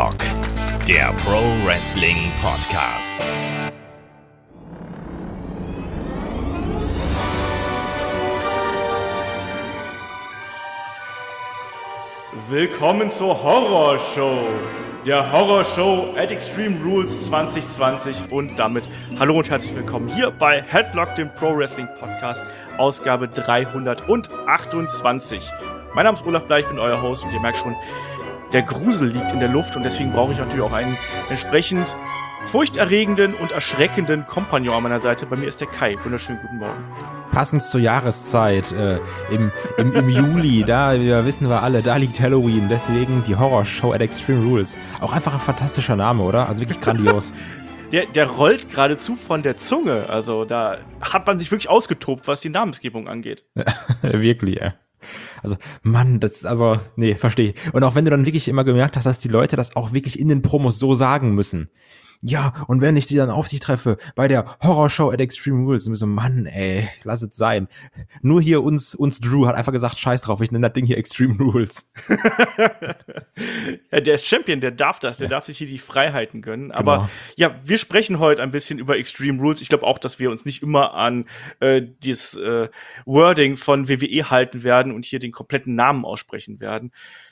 Headlock, der Pro Wrestling Podcast. Willkommen zur Horrorshow, der Horrorshow at Extreme Rules 2020 und damit hallo und herzlich willkommen hier bei Headlock, dem Pro Wrestling Podcast, Ausgabe 328. Mein Name ist Olaf Bleich, ich bin euer Host und ihr merkt schon, der Grusel liegt in der Luft und deswegen brauche ich natürlich auch einen entsprechend furchterregenden und erschreckenden Kompagnon an meiner Seite. Bei mir ist der Kai. Wunderschönen guten Morgen. Passend zur Jahreszeit, im Juli, da wissen wir alle, da liegt Halloween, deswegen die Horrorshow at Extreme Rules. Auch einfach ein fantastischer Name, oder? Also wirklich grandios. Der rollt geradezu von der Zunge, also da hat man sich wirklich ausgetobt, was die Namensgebung angeht. Wirklich, ey. Also, Mann, verstehe. Und auch wenn du dann wirklich immer gemerkt hast, dass die Leute das auch wirklich in den Promos so sagen müssen. Ja, und wenn ich die dann auf dich treffe, bei der Horrorshow at Extreme Rules, und so, Mann, ey, lass es sein. Nur hier uns Drew hat einfach gesagt, scheiß drauf, ich nenne das Ding hier Extreme Rules. Ja, der ist Champion, der darf das, der darf sich hier die Freiheiten gönnen. Genau. Aber ja, wir sprechen heute ein bisschen über Extreme Rules. Ich glaube auch, dass wir uns nicht immer an dieses Wording von WWE halten werden und hier den kompletten Namen aussprechen werden.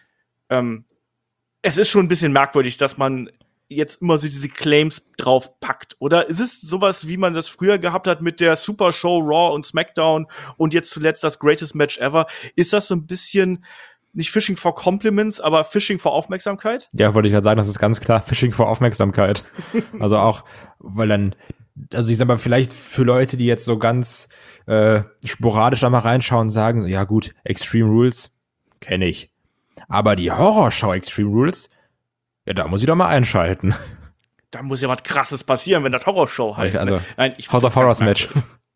Es ist schon ein bisschen merkwürdig, dass man jetzt immer so diese Claims drauf packt. Oder ist es sowas, wie man das früher gehabt hat mit der Super Show Raw und SmackDown und jetzt zuletzt das Greatest Match Ever? Ist das so ein bisschen nicht Fishing for Compliments, aber Fishing for Aufmerksamkeit? Ja, wollte ich gerade sagen, das ist ganz klar Fishing for Aufmerksamkeit. Also auch, weil dann, also ich sag mal, vielleicht für Leute, die jetzt so ganz sporadisch da mal reinschauen und sagen, so, ja gut, Extreme Rules kenne ich. Aber die Horrorshow Extreme Rules, ja, da muss ich doch mal einschalten. Da muss ja was Krasses passieren, wenn das Horrorshow heißt. Also, Nein, House of Horrors Match.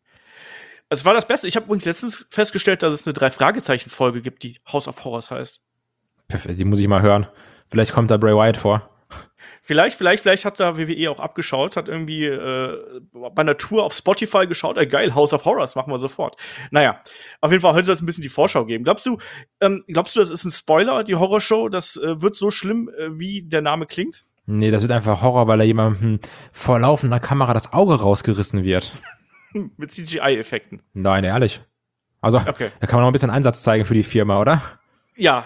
Es war das Beste. Ich habe übrigens letztens festgestellt, dass es eine 3-Fragezeichen-Folge gibt, die House of Horrors heißt. Perfekt, die muss ich mal hören. Vielleicht kommt da Bray Wyatt vor. Vielleicht hat da WWE auch abgeschaut, hat irgendwie bei einer Tour auf Spotify geschaut, geil, House of Horrors, machen wir sofort. Naja, auf jeden Fall heute soll es ein bisschen die Vorschau geben. Glaubst du, das ist ein Spoiler, die Horrorshow? Das wird so schlimm, wie der Name klingt? Nee, das wird einfach Horror, weil da jemandem vor laufender Kamera das Auge rausgerissen wird. Mit CGI-Effekten. Nein, ehrlich. Also, okay. Da kann man noch ein bisschen Einsatz zeigen für die Firma, oder? Ja.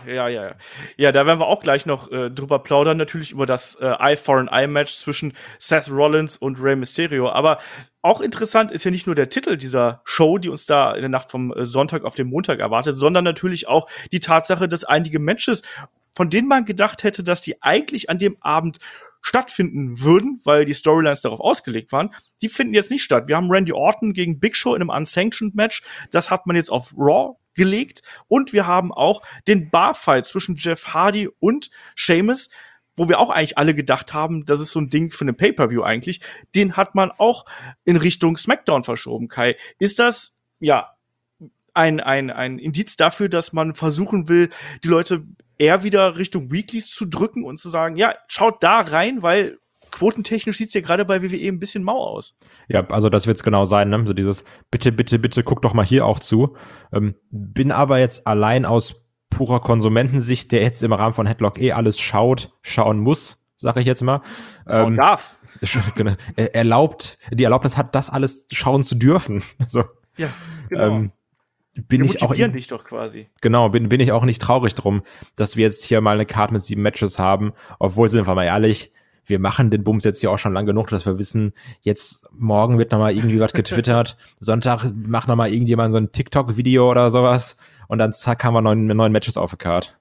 Ja, da werden wir auch gleich noch drüber plaudern, natürlich über das Eye-for-an-Eye-Match zwischen Seth Rollins und Rey Mysterio. Aber auch interessant ist ja nicht nur der Titel dieser Show, die uns da in der Nacht vom Sonntag auf den Montag erwartet, sondern natürlich auch die Tatsache, dass einige Matches, von denen man gedacht hätte, dass die eigentlich an dem Abend stattfinden würden, weil die Storylines darauf ausgelegt waren, die finden jetzt nicht statt. Wir haben Randy Orton gegen Big Show in einem Unsanctioned Match. Das hat man jetzt auf Raw gelegt. Und wir haben auch den Barfight zwischen Jeff Hardy und Sheamus, wo wir auch eigentlich alle gedacht haben, das ist so ein Ding für eine Pay-Per-View eigentlich. Den hat man auch in Richtung SmackDown verschoben, Kai. Ist das, ja, ein Indiz dafür, dass man versuchen will, die Leute eher wieder Richtung Weeklies zu drücken und zu sagen, ja, schaut da rein, weil quotentechnisch sieht's ja gerade bei WWE ein bisschen mau aus. Ja, also das wird's genau sein, ne? So dieses bitte, guck doch mal hier auch zu. Bin aber jetzt allein aus purer Konsumentensicht, der jetzt im Rahmen von Headlock alles schauen muss, sag ich jetzt mal. Schauen darf. Die Erlaubnis hat, das alles schauen zu dürfen. So. Ja, genau. Bin ich auch dich doch quasi. Genau, bin ich auch nicht traurig drum, dass wir jetzt hier mal eine Card mit 7 Matches haben, obwohl, sind wir mal ehrlich, wir machen den Bums jetzt hier auch schon lang genug, dass wir wissen, jetzt morgen wird nochmal irgendwie was getwittert, Sonntag macht nochmal irgendjemand so ein TikTok-Video oder sowas und dann zack, haben wir neun Matches auf der Card.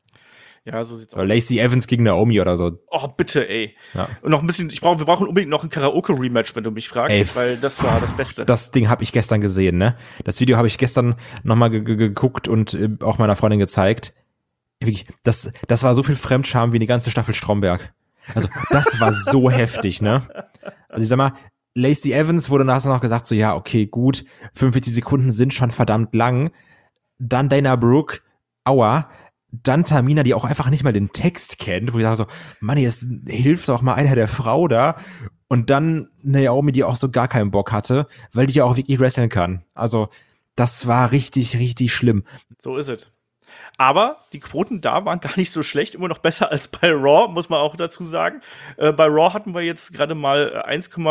Ja, so sieht's aus. Lacey Evans gegen Naomi oder so. Oh, bitte, ey. Ja. Und noch ein bisschen, wir brauchen unbedingt noch ein Karaoke-Rematch, wenn du mich fragst, ey, weil das war das Beste. Das Ding habe ich gestern gesehen, ne? Das Video habe ich gestern nochmal geguckt und auch meiner Freundin gezeigt. Wirklich, das war so viel Fremdscham wie die ganze Staffel Stromberg. Also, das war so heftig, ne? Also, ich sag mal, Lacey Evans wurde nachher noch gesagt, so, ja, okay, gut, 45 Sekunden sind schon verdammt lang. Dann Dana Brooke, aua. Dann Tamina, die auch einfach nicht mal den Text kennt, wo ich sage so, Mann, jetzt hilft auch mal einer der Frau da. Und dann Naomi, die auch so gar keinen Bock hatte, weil die ja auch wirklich wresteln kann. Also, das war richtig, richtig schlimm. So ist es. Aber die Quoten da waren gar nicht so schlecht, immer noch besser als bei Raw, muss man auch dazu sagen. Bei Raw hatten wir jetzt gerade mal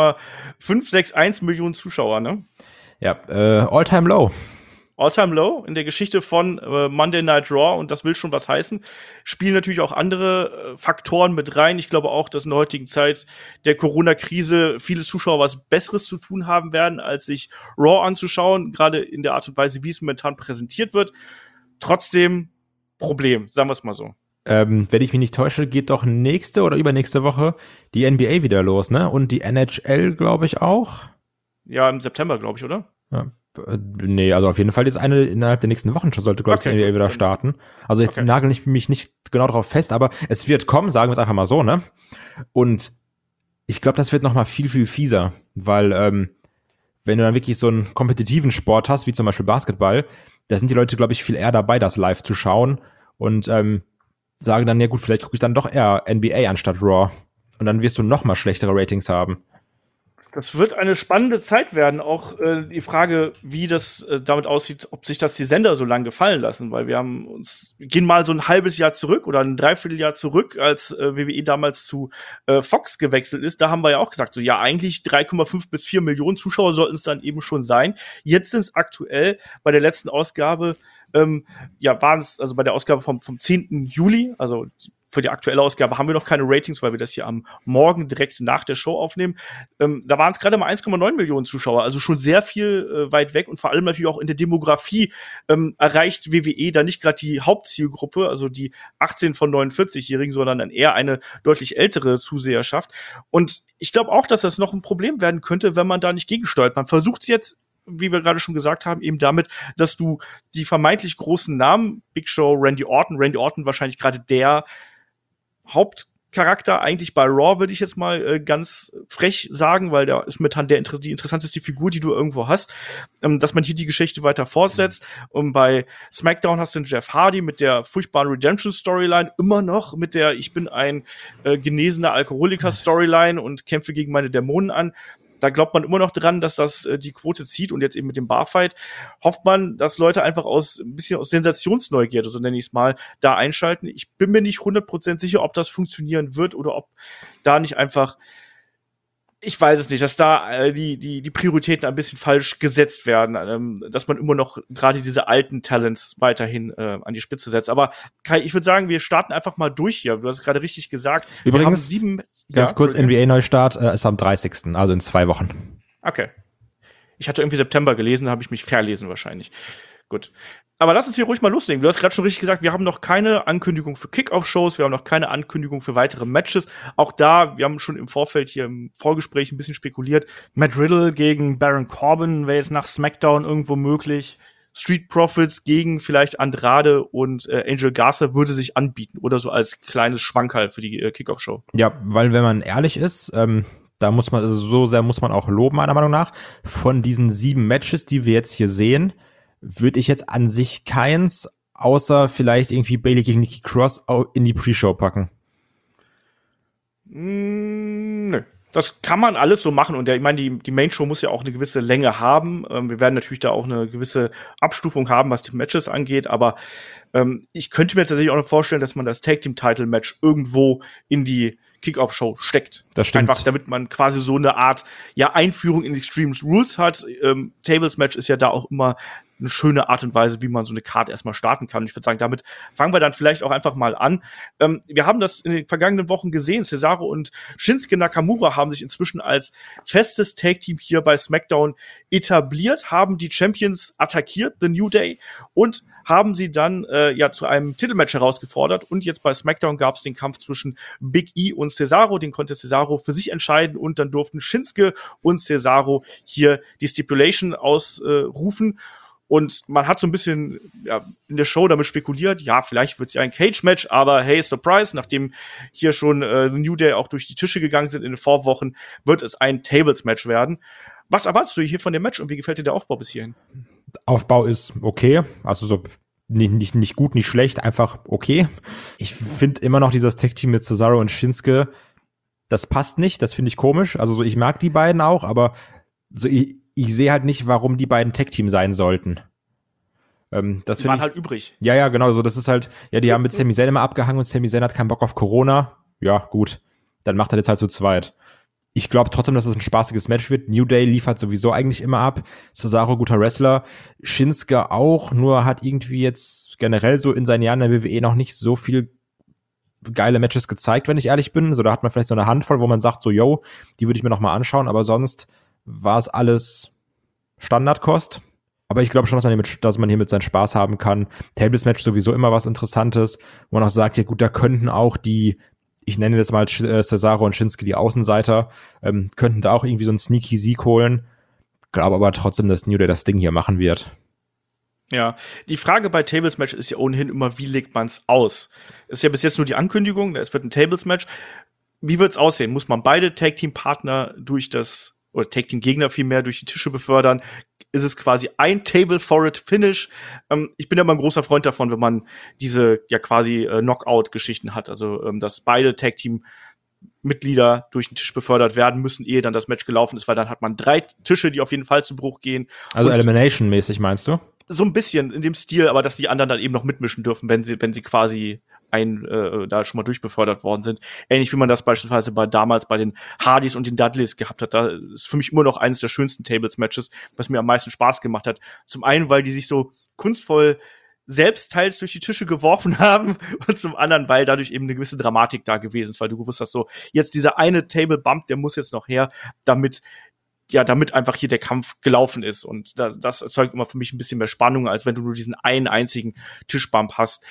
1,561 Millionen Zuschauer, ne? Ja, All-Time Low. All-Time Low in der Geschichte von Monday Night Raw, und das will schon was heißen. Spielen natürlich auch andere Faktoren mit rein. Ich glaube auch, dass in der heutigen Zeit der Corona-Krise viele Zuschauer was Besseres zu tun haben werden, als sich Raw anzuschauen, gerade in der Art und Weise, wie es momentan präsentiert wird. Trotzdem Problem, sagen wir es mal so. Wenn ich mich nicht täusche, geht doch nächste oder übernächste Woche die NBA wieder los, ne? Und die NHL, glaube ich, auch. Ja, im September, glaube ich, oder? Ja. Nee, also auf jeden Fall jetzt eine innerhalb der nächsten Wochen schon sollte, glaube ich, die NBA wieder starten. Also jetzt nagel ich mich nicht genau darauf fest, aber es wird kommen, sagen wir es einfach mal so, ne? Und ich glaube, das wird noch mal viel, viel fieser, weil wenn du dann wirklich so einen kompetitiven Sport hast, wie zum Beispiel Basketball, da sind die Leute, glaube ich, viel eher dabei, das live zu schauen und sagen dann, ja gut, vielleicht gucke ich dann doch eher NBA anstatt Raw. Und dann wirst du noch mal schlechtere Ratings haben. Das wird eine spannende Zeit werden. Auch die Frage, wie das damit aussieht, ob sich das die Sender so lange gefallen lassen. Weil wir gehen mal so ein halbes Jahr zurück oder ein Dreivierteljahr zurück, als WWE damals zu Fox gewechselt ist. Da haben wir ja auch gesagt, so ja, eigentlich 3,5 bis 4 Millionen Zuschauer sollten es dann eben schon sein. Jetzt sind es aktuell bei der letzten Ausgabe, waren es, also bei der Ausgabe vom 10. Juli, also für die aktuelle Ausgabe haben wir noch keine Ratings, weil wir das hier am Morgen direkt nach der Show aufnehmen. Da waren es gerade mal 1,9 Millionen Zuschauer, also schon sehr viel weit weg und vor allem natürlich auch in der Demografie erreicht WWE da nicht gerade die Hauptzielgruppe, also die 18 von 49-Jährigen, sondern dann eher eine deutlich ältere Zuseherschaft. Und ich glaube auch, dass das noch ein Problem werden könnte, wenn man da nicht gegensteuert. Man versucht es jetzt, wie wir gerade schon gesagt haben, eben damit, dass du die vermeintlich großen Namen, Big Show, Randy Orton wahrscheinlich gerade der Hauptcharakter eigentlich bei Raw, würde ich jetzt mal ganz frech sagen, weil der ist momentan die interessanteste Figur, die du irgendwo hast, dass man hier die Geschichte weiter fortsetzt. Und bei SmackDown hast du den Jeff Hardy mit der furchtbaren Redemption-Storyline, immer noch mit der Ich bin ein genesener Alkoholiker-Storyline und kämpfe gegen meine Dämonen an. Da glaubt man immer noch dran, dass das die Quote zieht, und jetzt eben mit dem Barfight hofft man, dass Leute einfach ein bisschen aus Sensationsneugierde, so nenne ich es mal, da einschalten. Ich bin mir nicht 100% sicher, ob das funktionieren wird oder ob da nicht einfach, ich weiß es nicht, dass da die Prioritäten ein bisschen falsch gesetzt werden, dass man immer noch gerade diese alten Talents weiterhin an die Spitze setzt. Aber Kai, ich würde sagen, wir starten einfach mal durch hier. Du hast es gerade richtig gesagt. Übrigens, ganz kurz, NBA-Neustart ist am 30., also in 2 Wochen. Okay. Ich hatte irgendwie September gelesen, da habe ich mich verlesen wahrscheinlich. Gut. Aber lass uns hier ruhig mal loslegen. Du hast gerade schon richtig gesagt, wir haben noch keine Ankündigung für Kickoff-Shows, wir haben noch keine Ankündigung für weitere Matches. Auch da, wir haben schon im Vorfeld hier im Vorgespräch ein bisschen spekuliert. Matt Riddle gegen Baron Corbin wäre jetzt nach SmackDown irgendwo möglich. Street Profits gegen vielleicht Andrade und Angel Garza würde sich anbieten oder so als kleines Schwankerl für die Kickoff-Show. Ja, weil wenn man ehrlich ist, da muss man, also so sehr muss man auch loben, meiner Meinung nach. Von diesen 7 Matches, die wir jetzt hier sehen, würde ich jetzt an sich keins, außer vielleicht irgendwie Bayley gegen Nikki Cross, in die Pre-Show packen. Nö. Das kann man alles so machen. Und ich meine, die Main-Show muss ja auch eine gewisse Länge haben. Wir werden natürlich da auch eine gewisse Abstufung haben, was die Matches angeht. Aber ich könnte mir tatsächlich auch noch vorstellen, dass man das Tag-Team-Title-Match irgendwo in die Kickoff-Show steckt. Das stimmt. Einfach, damit man quasi so eine Art Einführung in Extreme Rules hat. Tables-Match ist ja da auch immer eine schöne Art und Weise, wie man so eine Card erstmal starten kann. Und ich würde sagen, damit fangen wir dann vielleicht auch einfach mal an. Wir haben das in den vergangenen Wochen gesehen. Cesaro und Shinsuke Nakamura haben sich inzwischen als festes Tag-Team hier bei SmackDown etabliert, haben die Champions attackiert, The New Day, und haben sie dann zu einem Titelmatch herausgefordert. Und jetzt bei SmackDown gab es den Kampf zwischen Big E und Cesaro. Den konnte Cesaro für sich entscheiden, und dann durften Shinsuke und Cesaro hier die Stipulation ausrufen. Und man hat so ein bisschen in der Show damit spekuliert, ja, vielleicht wird es ja ein Cage-Match, aber hey, Surprise, nachdem hier schon The New Day auch durch die Tische gegangen sind in den Vorwochen, wird es ein Tables-Match werden. Was erwartest du hier von dem Match und wie gefällt dir der Aufbau bis hierhin? Aufbau ist okay, also so nicht gut, nicht schlecht, einfach okay. Ich finde immer noch dieses Tag-Team mit Cesaro und Shinsuke, das passt nicht, das finde ich komisch. Also so, ich mag die beiden auch, aber so ich sehe halt nicht, warum die beiden Tag-Team sein sollten. Das Die finde waren ich halt übrig. Ja, genau, so das ist halt, ja, die haben mit Sami Zayn immer abgehangen und Sami Zayn hat keinen Bock auf Corona. Ja, gut. Dann macht er jetzt halt zu zweit. Ich glaube trotzdem, dass es ein spaßiges Match wird. New Day liefert sowieso eigentlich immer ab. Cesaro, guter Wrestler. Shinsuke auch, nur hat irgendwie jetzt generell so in seinen Jahren in der WWE noch nicht so viel geile Matches gezeigt, wenn ich ehrlich bin. So, da hat man vielleicht so eine Handvoll, wo man sagt so, yo, die würde ich mir noch mal anschauen. Aber sonst war es alles Standardkost. Aber ich glaube schon, dass man hier mit seinen Spaß haben kann. Tables-Match sowieso immer was Interessantes, wo man auch sagt, ja gut, da könnten auch ich nenne das mal Cesaro und Shinsuke, die Außenseiter, könnten da auch irgendwie so einen sneaky Sieg holen. Glaube aber trotzdem, dass New Day das Ding hier machen wird. Ja, die Frage bei Tables-Match ist ja ohnehin immer, wie legt man es aus? Ist ja bis jetzt nur die Ankündigung, es wird ein Tables-Match. Wie wird es aussehen? Muss man beide Tag-Team-Partner oder Tag-Team-Gegner vielmehr durch die Tische befördern? Ist es quasi ein Table-for-it-Finish? Ich bin ja immer ein großer Freund davon, wenn man diese ja quasi Knockout-Geschichten hat. Also, dass beide Tag-Team-Mitglieder durch den Tisch befördert werden müssen, ehe dann das Match gelaufen ist, weil dann hat man 3 Tische, die auf jeden Fall zu Bruch gehen. Also Und Elimination-mäßig meinst du? so ein bisschen in dem Stil, aber dass die anderen dann eben noch mitmischen dürfen, wenn sie quasi da schon mal durchbefördert worden sind. Ähnlich wie man das beispielsweise damals bei den Hardys und den Dudleys gehabt hat. Da ist für mich immer noch eines der schönsten Tables-Matches, was mir am meisten Spaß gemacht hat. Zum einen, weil die sich so kunstvoll selbst teils durch die Tische geworfen haben und zum anderen, weil dadurch eben eine gewisse Dramatik da gewesen ist, weil du gewusst hast, so jetzt dieser eine Table-Bump, der muss jetzt noch her, damit einfach hier der Kampf gelaufen ist. Und das erzeugt immer für mich ein bisschen mehr Spannung, als wenn du nur diesen einen einzigen Tischbump hast.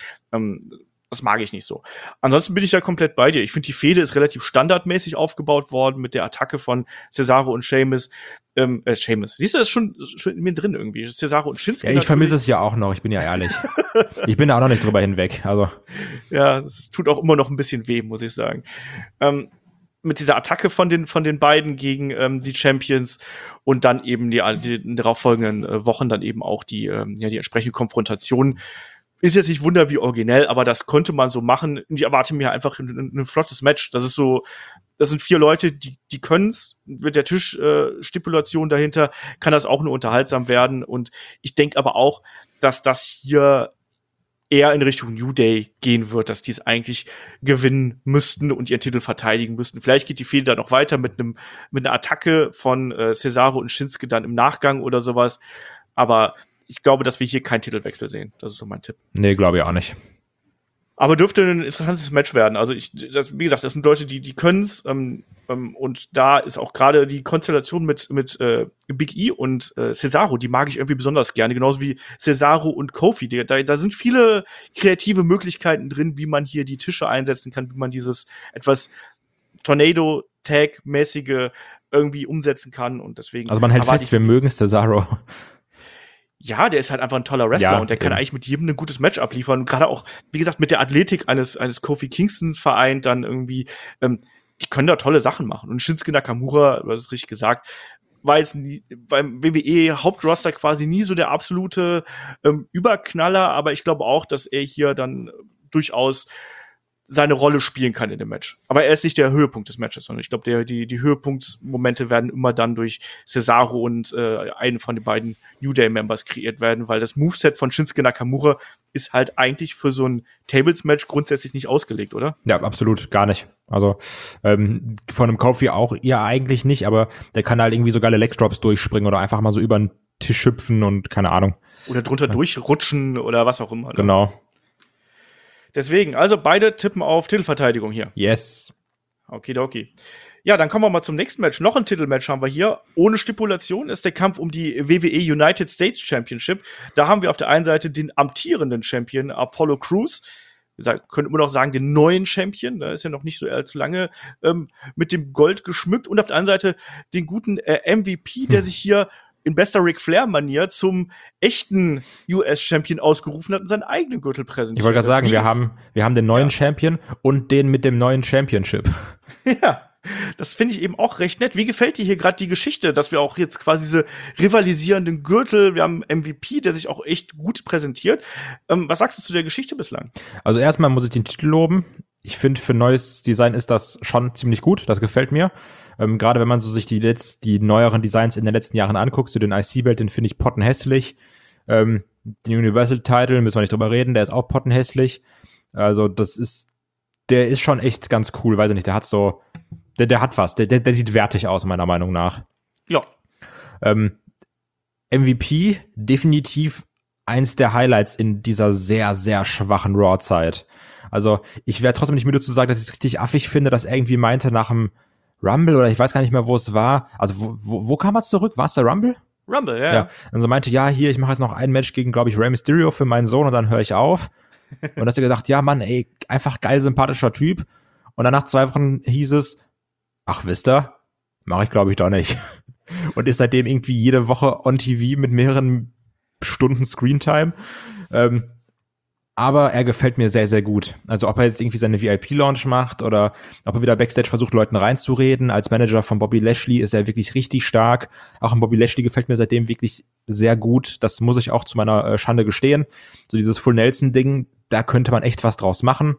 Das mag ich nicht so. Ansonsten bin ich da komplett bei dir. Ich finde, die Fehde ist relativ standardmäßig aufgebaut worden mit der Attacke von Cesaro und Sheamus. Sheamus. Siehst du, das ist schon in mir drin irgendwie. Cesaro und Shinsuke. Ja, ich vermisse es ja auch noch, ich bin ja ehrlich. Ich bin da auch noch nicht drüber hinweg. Also. Ja, es tut auch immer noch ein bisschen weh, muss ich sagen. Mit dieser Attacke von den beiden gegen die Champions und dann eben die darauffolgenden Wochen dann eben auch die entsprechende Konfrontation. Ist jetzt nicht wunder wie originell, aber das konnte man so machen. Ich erwarte mir einfach ein flottes Match. Das sind 4 Leute, die können's. Mit der Tischstipulation dahinter kann das auch nur unterhaltsam werden. Und ich denke aber auch, dass das hier eher in Richtung New Day gehen wird, dass die es eigentlich gewinnen müssten und ihren Titel verteidigen müssten. Vielleicht geht die Fehde dann noch weiter mit einer Attacke von Cesaro und Shinsuke dann im Nachgang oder sowas. Aber ich glaube, dass wir hier keinen Titelwechsel sehen. Das ist so mein Tipp. Nee, glaube ich auch nicht. Aber dürfte ein interessantes Match werden. Also wie gesagt, das sind Leute, die können's. Und da ist auch gerade die Konstellation mit Big E und Cesaro, die mag ich irgendwie besonders gerne. Genauso wie Cesaro und Kofi. Da sind viele kreative Möglichkeiten drin, wie man hier die Tische einsetzen kann, wie man dieses etwas Tornado-Tag-mäßige irgendwie umsetzen kann. Und deswegen. Also man hält fest, wir mögen Cesaro. Ja, der ist halt einfach ein toller Wrestler und der kann eigentlich mit jedem ein gutes Match abliefern. Und gerade auch, wie gesagt, mit der Athletik eines Kofi Kingston vereint dann irgendwie, die können da tolle Sachen machen. Und Shinsuke Nakamura, du hast es richtig gesagt, war jetzt beim WWE Hauptroster quasi nie so der absolute Überknaller, aber ich glaube auch, dass er hier dann durchaus seine Rolle spielen kann in dem Match. Aber er ist nicht der Höhepunkt des Matches, sondern ich glaube, die Höhepunktsmomente werden immer dann durch Cesaro und einen von den beiden New Day-Members kreiert werden, weil das Moveset von Shinsuke Nakamura ist halt eigentlich für so ein Tables-Match grundsätzlich nicht ausgelegt, oder? Ja, absolut, gar nicht. Also von einem Kofi auch ja eigentlich nicht, aber der kann halt irgendwie so geile Leg-Drops durchspringen oder einfach mal so über den Tisch hüpfen und keine Ahnung. Oder drunter durchrutschen oder was auch immer. Ne? Genau. Deswegen, also beide tippen auf Titelverteidigung hier. Yes. Okidoki. Ja, dann kommen wir mal zum nächsten Match. Noch ein Titelmatch haben wir hier. Ohne Stipulation ist der Kampf um die WWE United States Championship. Da haben wir auf der einen Seite den amtierenden Champion Apollo Crews. Wir können immer noch sagen, den neuen Champion. Da ist ja noch nicht so allzu lange mit dem Gold geschmückt. Und auf der anderen Seite den guten MVP, der sich hier in bester Ric Flair-Manier zum echten US-Champion ausgerufen hat und seinen eigenen Gürtel präsentiert. Ich wollte gerade sagen, wir haben den neuen Champion und den mit dem neuen Championship. Ja, das finde ich eben auch recht nett. Wie gefällt dir hier gerade die Geschichte, dass wir auch jetzt quasi diese rivalisierenden Gürtel, wir haben einen MVP, der sich auch echt gut präsentiert. Was sagst du zu der Geschichte bislang? Also erstmal muss ich den Titel loben. Ich finde, für neues Design ist das schon ziemlich gut. Das gefällt mir. Gerade wenn man so sich die neueren Designs in den letzten Jahren anguckt, so den IC-Belt, den finde ich pottenhässlich. Den Universal-Title müssen wir nicht drüber reden, der ist auch pottenhässlich. Also der ist schon echt ganz cool, weiß ich nicht, der hat so, der hat was, der sieht wertig aus, meiner Meinung nach. Ja. MVP, definitiv eins der Highlights in dieser sehr, sehr schwachen Raw-Zeit. Also, ich wäre trotzdem nicht müde zu sagen, dass ich es richtig affig finde, dass er irgendwie meinte nach dem Rumble, oder ich weiß gar nicht mehr, wo es war. Also, wo kam er zurück? War es der Rumble? Rumble, ja. Ja. Und so meinte, ja, hier, ich mache jetzt noch ein Match gegen, glaube ich, Rey Mysterio für meinen Sohn und dann höre ich auf. Und hast du gedacht, ja, Mann, ey, einfach geil, sympathischer Typ. Und dann nach 2 Wochen hieß es, ach, wisst ihr, mache ich, glaube ich, doch nicht. Und ist seitdem irgendwie jede Woche on TV mit mehreren Stunden Screentime. Aber er gefällt mir sehr, sehr gut. Also ob er jetzt irgendwie seine VIP-Launch macht oder ob er wieder Backstage versucht, Leuten reinzureden. Als Manager von Bobby Lashley ist er wirklich richtig stark. Auch an Bobby Lashley gefällt mir seitdem wirklich sehr gut. Das muss ich auch zu meiner Schande gestehen. So dieses Full Nelson-Ding, da könnte man echt was draus machen.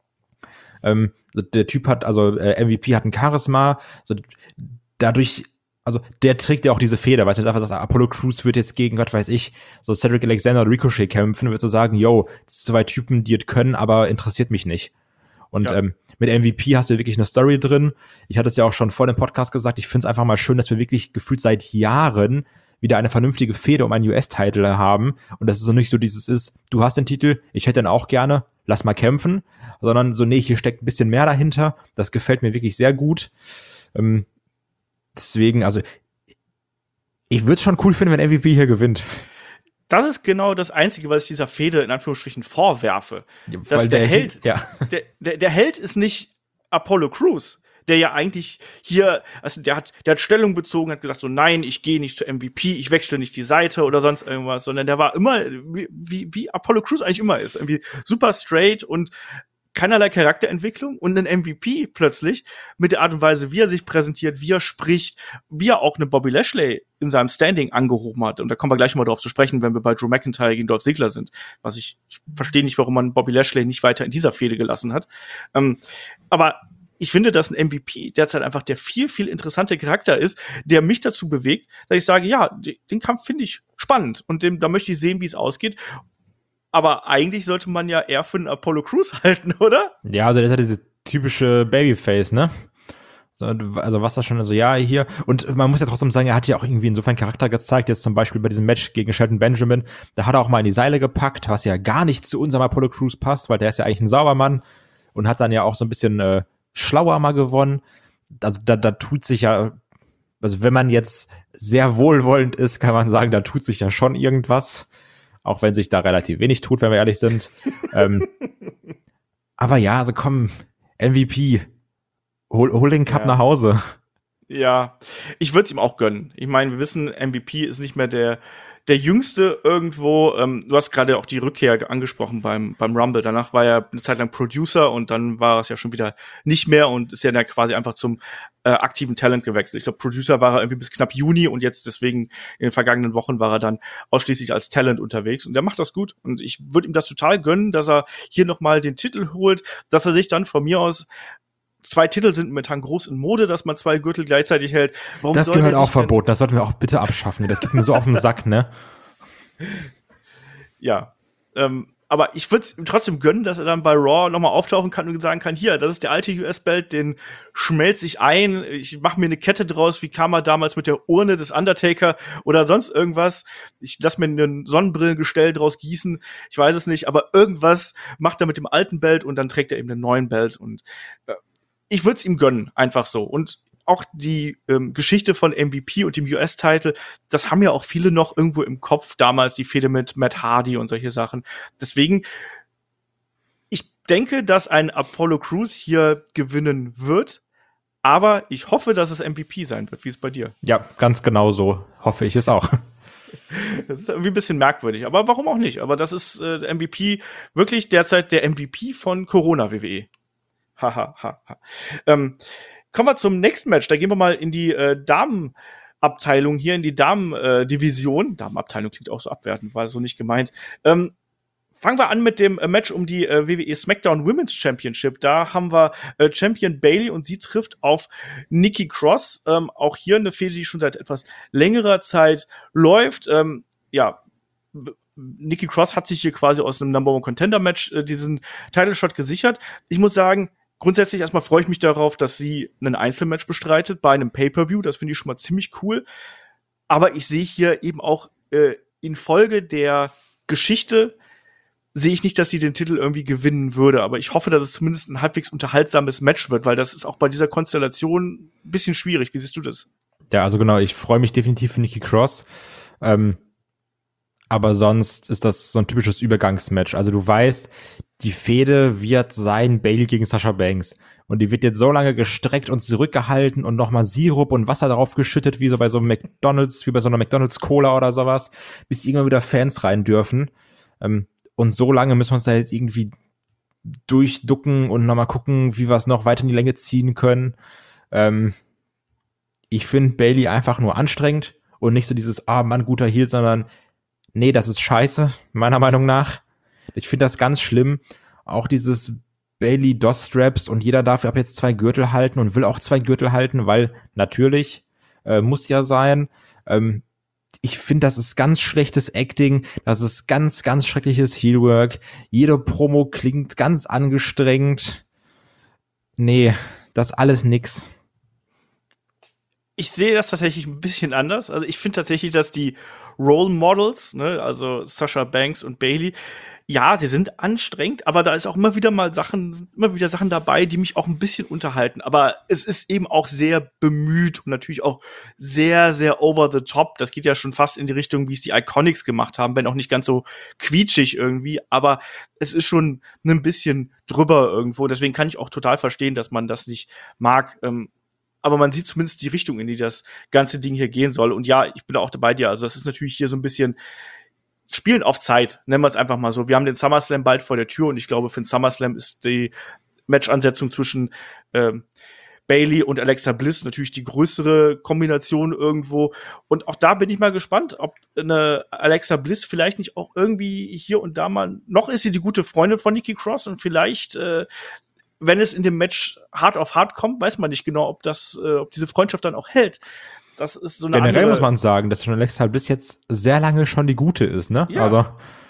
Der Typ hat, also MVP hat ein Charisma. So, dadurch, also der trägt ja auch diese Feder, weißt du, einfach sagst, Apollo Crews wird jetzt gegen, Gott weiß ich, so Cedric Alexander oder Ricochet kämpfen, wird so sagen, yo, 2 Typen, die es können, aber interessiert mich nicht. Und Ja. mit MVP hast du wirklich eine Story drin. Ich hatte es ja auch schon vor dem Podcast gesagt, ich finde es einfach mal schön, dass wir wirklich gefühlt seit Jahren wieder eine vernünftige Fehde um einen US-Titel haben und dass es so nicht so dieses ist, du hast den Titel, ich hätte ihn auch gerne, lass mal kämpfen, sondern so, nee, hier steckt ein bisschen mehr dahinter. Das gefällt mir wirklich sehr gut. Deswegen, also ich würde es schon cool finden, wenn MVP hier gewinnt. Das ist genau das Einzige, was ich dieser Fehde in Anführungsstrichen vorwerfe. Dass Weil der Held, ja. der Held ist nicht Apollo Crews, der ja eigentlich hier, also der hat Stellung bezogen, hat gesagt so, nein, ich gehe nicht zu MVP, ich wechsle nicht die Seite oder sonst irgendwas, sondern der war immer, wie Apollo Crews eigentlich immer ist, irgendwie super straight und keinerlei Charakterentwicklung und ein MVP plötzlich mit der Art und Weise, wie er sich präsentiert, wie er spricht, wie er auch eine Bobby Lashley in seinem Standing angehoben hat. Und da kommen wir gleich mal drauf zu sprechen, wenn wir bei Drew McIntyre gegen Dolph Ziggler sind. Ich verstehe nicht, warum man Bobby Lashley nicht weiter in dieser Fehde gelassen hat. Aber ich finde, dass ein MVP derzeit einfach der viel, viel interessante Charakter ist, der mich dazu bewegt, dass ich sage, ja, den Kampf finde ich spannend und da möchte ich sehen, wie es ausgeht. Aber eigentlich sollte man ja eher für einen Apollo Crews halten, oder? Ja, also das ist ja diese typische Babyface, ne? So, also was das schon, also ja, hier. Und man muss ja trotzdem sagen, er hat ja auch irgendwie insofern Charakter gezeigt, jetzt zum Beispiel bei diesem Match gegen Shelton Benjamin, da hat er auch mal in die Seile gepackt, was ja gar nicht zu unserem Apollo Crews passt, weil der ist ja eigentlich ein Saubermann und hat dann ja auch so ein bisschen schlauer mal gewonnen. Also da tut sich ja, also wenn man jetzt sehr wohlwollend ist, kann man sagen, da tut sich ja schon irgendwas. Auch wenn sich da relativ wenig tut, wenn wir ehrlich sind. Aber ja, also komm, MVP, hol den Cup nach Hause. Ja, ich würde es ihm auch gönnen. Ich meine, wir wissen, MVP ist nicht mehr der Jüngste irgendwo. Du hast gerade auch die Rückkehr angesprochen beim Rumble. Danach war er eine Zeit lang Producer und dann war es ja schon wieder nicht mehr und ist ja dann quasi einfach zum aktiven Talent gewechselt. Ich glaube, Producer war er irgendwie bis knapp Juni und jetzt deswegen in den vergangenen Wochen war er dann ausschließlich als Talent unterwegs und der macht das gut und ich würde ihm das total gönnen, dass er hier nochmal den Titel holt, dass er sich dann von mir aus 2 Titel sind momentan groß in Mode, dass man 2 Gürtel gleichzeitig hält. Warum das gehört auch verboten, das sollten wir auch bitte abschaffen. Das geht mir so auf den Sack, ne? Ja, aber ich würde es ihm trotzdem gönnen, dass er dann bei Raw nochmal auftauchen kann und sagen kann, hier, das ist der alte US-Belt, den schmelze ich ein, ich mache mir eine Kette draus, wie kam er damals mit der Urne des Undertaker oder sonst irgendwas. Ich lass mir ein Sonnenbrillengestell draus gießen, ich weiß es nicht, aber irgendwas macht er mit dem alten Belt und dann trägt er eben den neuen Belt und ich würde es ihm gönnen, einfach so. Und auch die Geschichte von MVP und dem US-Title, das haben ja auch viele noch irgendwo im Kopf damals, die Fehde mit Matt Hardy und solche Sachen. Deswegen, ich denke, dass ein Apollo Crews hier gewinnen wird, aber ich hoffe, dass es MVP sein wird. Wie ist es bei dir? Ja, ganz genau so hoffe ich es auch. Das ist irgendwie ein bisschen merkwürdig, aber warum auch nicht? Aber das ist MVP, wirklich derzeit der MVP von Corona WWE. Kommen wir zum nächsten Match. Da gehen wir mal in die Damenabteilung hier, in die Damen-Division. Damenabteilung klingt auch so abwertend, war so nicht gemeint. Fangen wir an mit dem Match um die WWE SmackDown Women's Championship. Da haben wir Champion Bayley und sie trifft auf Nikki Cross. Auch hier eine Fehde, die schon seit etwas längerer Zeit läuft. Ja, Nikki Cross hat sich hier quasi aus einem Number One Contender Match diesen Title Shot gesichert. Ich muss sagen, grundsätzlich erstmal freue ich mich darauf, dass sie ein Einzelmatch bestreitet bei einem Pay-Per-View. Das finde ich schon mal ziemlich cool. Aber ich sehe hier eben auch infolge der Geschichte sehe ich nicht, dass sie den Titel irgendwie gewinnen würde. Aber ich hoffe, dass es zumindest ein halbwegs unterhaltsames Match wird, weil das ist auch bei dieser Konstellation ein bisschen schwierig. Wie siehst du das? Ja, also genau, ich freue mich definitiv für Nikki Cross. Aber sonst ist das so ein typisches Übergangsmatch. Also du weißt, die Fehde wird sein Bayley gegen Sasha Banks. Und die wird jetzt so lange gestreckt und zurückgehalten und nochmal Sirup und Wasser darauf geschüttet, wie bei so einer McDonald's Cola oder sowas, bis irgendwann wieder Fans rein dürfen. Und so lange müssen wir uns da jetzt irgendwie durchducken und nochmal gucken, wie wir es noch weiter in die Länge ziehen können. Ich finde Bayley einfach nur anstrengend und nicht so dieses, Mann, guter Heel, sondern nee, das ist scheiße, meiner Meinung nach. Ich finde das ganz schlimm. Auch dieses Bayley DOS-Straps und jeder darf ab jetzt 2 Gürtel halten und will auch 2 Gürtel halten, weil natürlich muss ja sein. Ich finde, das ist ganz schlechtes Acting, das ist ganz, ganz schreckliches Heelwork. Jede Promo klingt ganz angestrengt. Nee, das alles nix. Ich sehe das tatsächlich ein bisschen anders. Also ich finde tatsächlich, dass die Role Models, ne, also Sasha Banks und Bayley, ja, sie sind anstrengend, aber da ist auch immer wieder Sachen dabei, die mich auch ein bisschen unterhalten. Aber es ist eben auch sehr bemüht und natürlich auch sehr, sehr over the top. Das geht ja schon fast in die Richtung, wie es die Iconics gemacht haben, wenn auch nicht ganz so quietschig irgendwie. Aber es ist schon ein bisschen drüber irgendwo. Deswegen kann ich auch total verstehen, dass man das nicht mag. Aber man sieht zumindest die Richtung, in die das ganze Ding hier gehen soll. Und ja, ich bin da auch bei dir. Also das ist natürlich hier so ein bisschen Spielen auf Zeit, nennen wir es einfach mal so. Wir haben den SummerSlam bald vor der Tür und ich glaube, für den SummerSlam ist die Match-Ansetzung zwischen Bayley und Alexa Bliss natürlich die größere Kombination irgendwo. Und auch da bin ich mal gespannt, ob eine Alexa Bliss vielleicht nicht auch irgendwie hier und da mal, noch ist sie die gute Freundin von Nikki Cross und vielleicht wenn es in dem Match hart auf hart kommt, weiß man nicht genau, ob diese Freundschaft dann auch hält. Das ist so eine Generell muss man sagen, dass schon Alexa Bliss jetzt sehr lange schon die Gute ist, ne? Ja. Also,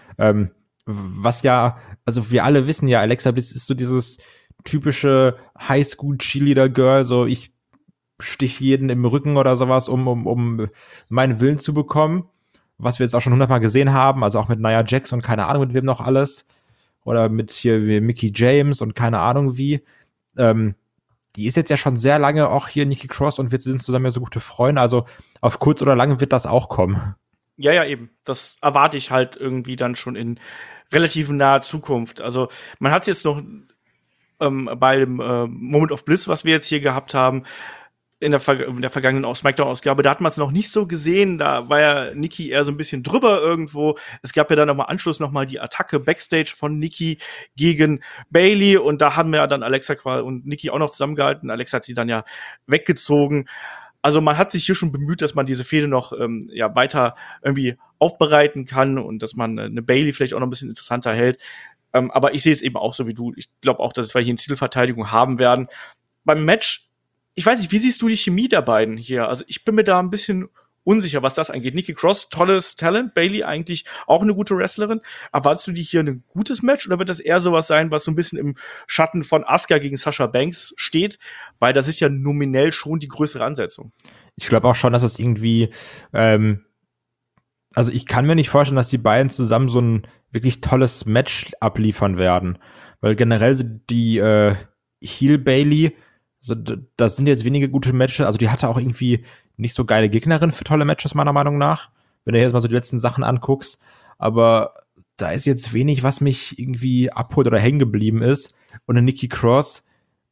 also wir alle wissen ja, Alexa Bliss ist so dieses typische Highschool-Cheerleader-Girl, so ich stich jeden im Rücken oder sowas, um meinen Willen zu bekommen. Was wir jetzt auch schon 100-mal gesehen haben, also auch mit Nia Jax und keine Ahnung mit wem noch alles. Oder mit hier Mickie James und keine Ahnung wie. Die ist jetzt ja schon sehr lange auch hier Nikki Cross und wir sind zusammen ja so gute Freunde. Also auf kurz oder lang wird das auch kommen. Ja, eben. Das erwarte ich halt irgendwie dann schon in relativ naher Zukunft. Also man hat es jetzt noch bei dem Moment of Bliss, was wir jetzt hier gehabt haben, in der vergangenen SmackDown-Ausgabe, da hat man es noch nicht so gesehen. Da war ja Nikki eher so ein bisschen drüber irgendwo. Es gab ja dann nochmal Anschluss nochmal die Attacke Backstage von Nikki gegen Bayley. Und da haben wir ja dann Alexa und Nikki auch noch zusammengehalten. Alexa hat sie dann ja weggezogen. Also man hat sich hier schon bemüht, dass man diese Fehde noch weiter irgendwie aufbereiten kann und dass man eine Bayley vielleicht auch noch ein bisschen interessanter hält. Aber ich sehe es eben auch so wie du. Ich glaube auch, dass wir hier eine Titelverteidigung haben werden. Beim Match, ich weiß nicht, wie siehst du die Chemie der beiden hier? Also ich bin mir da ein bisschen unsicher, was das angeht. Nikki Cross, tolles Talent. Bayley eigentlich auch eine gute Wrestlerin. Erwartest du die hier ein gutes Match oder wird das eher sowas sein, was so ein bisschen im Schatten von Asuka gegen Sasha Banks steht? Weil das ist ja nominell schon die größere Ansetzung. Ich glaube auch schon, dass es irgendwie also ich kann mir nicht vorstellen, dass die beiden zusammen so ein wirklich tolles Match abliefern werden. Weil generell sind die Heel Bayley, also das sind jetzt wenige gute Matches, also die hatte auch irgendwie nicht so geile Gegnerin für tolle Matches, meiner Meinung nach, wenn du jetzt mal so die letzten Sachen anguckst, aber da ist jetzt wenig, was mich irgendwie abholt oder hängen geblieben ist, und eine Nikki Cross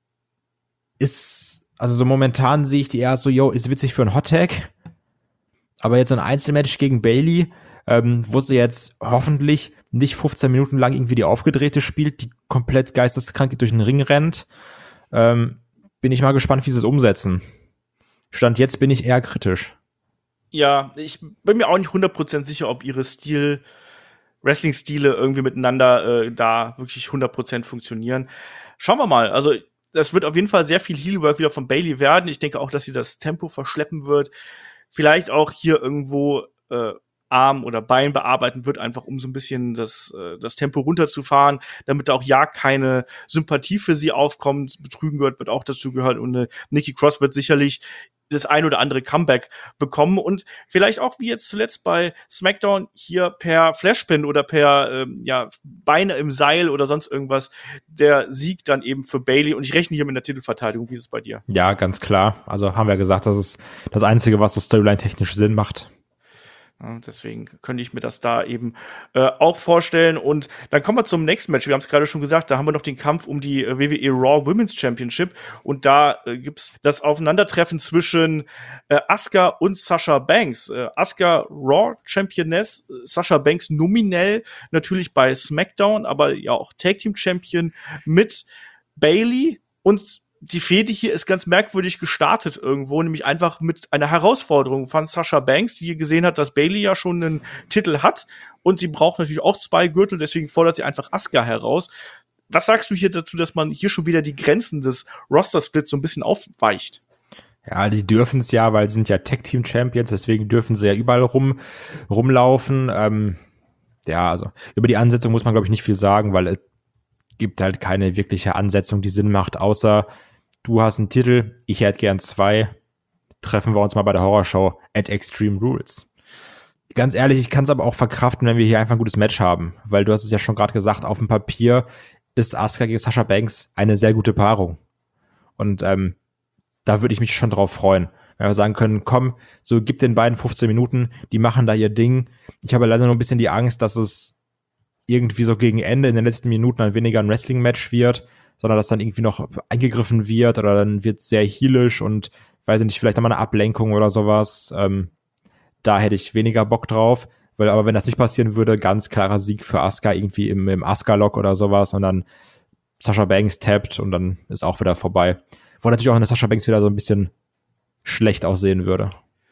ist, also so momentan sehe ich die eher so, ist witzig für einen Hottag, aber jetzt so ein Einzelmatch gegen Bayley, wo sie jetzt hoffentlich nicht 15 Minuten lang irgendwie die Aufgedrehte spielt, die komplett geisteskrank durch den Ring rennt, bin ich mal gespannt, wie sie es umsetzen. Stand jetzt bin ich eher kritisch. Ja, ich bin mir auch nicht 100% sicher, ob ihre Wrestling-Stile irgendwie miteinander da wirklich 100% funktionieren. Schauen wir mal. Also, das wird auf jeden Fall sehr viel Heelwork wieder von Bayley werden. Ich denke auch, dass sie das Tempo verschleppen wird. Vielleicht auch hier irgendwo Arm oder Bein bearbeiten wird, einfach um so ein bisschen das Tempo runterzufahren, damit da auch ja keine Sympathie für sie aufkommt. Betrügen wird auch dazu gehört und Nikki Cross wird sicherlich das ein oder andere Comeback bekommen und vielleicht auch wie jetzt zuletzt bei SmackDown hier per Flashpin oder per Beine im Seil oder sonst irgendwas der Sieg dann eben für Bayley und ich rechne hier mit einer Titelverteidigung. Wie ist es bei dir? Ja, ganz klar. Also haben wir gesagt, das ist das Einzige, was so Storyline-technisch Sinn macht. Ja, deswegen könnte ich mir das da eben auch vorstellen. Und dann kommen wir zum nächsten Match. Wir haben es gerade schon gesagt, da haben wir noch den Kampf um die WWE Raw Women's Championship. Und da gibt's das Aufeinandertreffen zwischen Asuka und Sasha Banks. Asuka Raw Championess, Sasha Banks nominell natürlich bei SmackDown, aber ja auch Tag Team Champion mit Bayley. Und die Fehde hier ist ganz merkwürdig gestartet irgendwo, nämlich einfach mit einer Herausforderung von Sasha Banks, die hier gesehen hat, dass Bayley ja schon einen Titel hat und sie braucht natürlich auch 2 Gürtel, deswegen fordert sie einfach Asuka heraus. Was sagst du hier dazu, dass man hier schon wieder die Grenzen des Roster-Splits so ein bisschen aufweicht? Ja, die dürfen es ja, weil sie sind ja Tag-Team-Champions, deswegen dürfen sie ja überall rumlaufen. Ja, also über die Ansetzung muss man, glaube ich, nicht viel sagen, weil es gibt halt keine wirkliche Ansetzung, die Sinn macht, außer du hast einen Titel, ich hätte gern 2. Treffen wir uns mal bei der Horrorshow at Extreme Rules. Ganz ehrlich, ich kann es aber auch verkraften, wenn wir hier einfach ein gutes Match haben, weil du hast es ja schon gerade gesagt, auf dem Papier ist Asuka gegen Sasha Banks eine sehr gute Paarung. Und da würde ich mich schon drauf freuen, wenn wir sagen können, komm, so gib den beiden 15 Minuten, die machen da ihr Ding. Ich habe leider nur ein bisschen die Angst, dass es irgendwie so gegen Ende in den letzten Minuten dann weniger ein Wrestling-Match wird, sondern dass dann irgendwie noch eingegriffen wird oder dann wird sehr heelisch und, weiß ich nicht, vielleicht nochmal eine Ablenkung oder sowas. Da hätte ich weniger Bock drauf, weil aber wenn das nicht passieren würde, ganz klarer Sieg für Asuka irgendwie im Asuka-Lock oder sowas und dann Sasha Banks tappt und dann ist auch wieder vorbei. Wo natürlich auch eine Sasha Banks wieder so ein bisschen schlecht aussehen würde.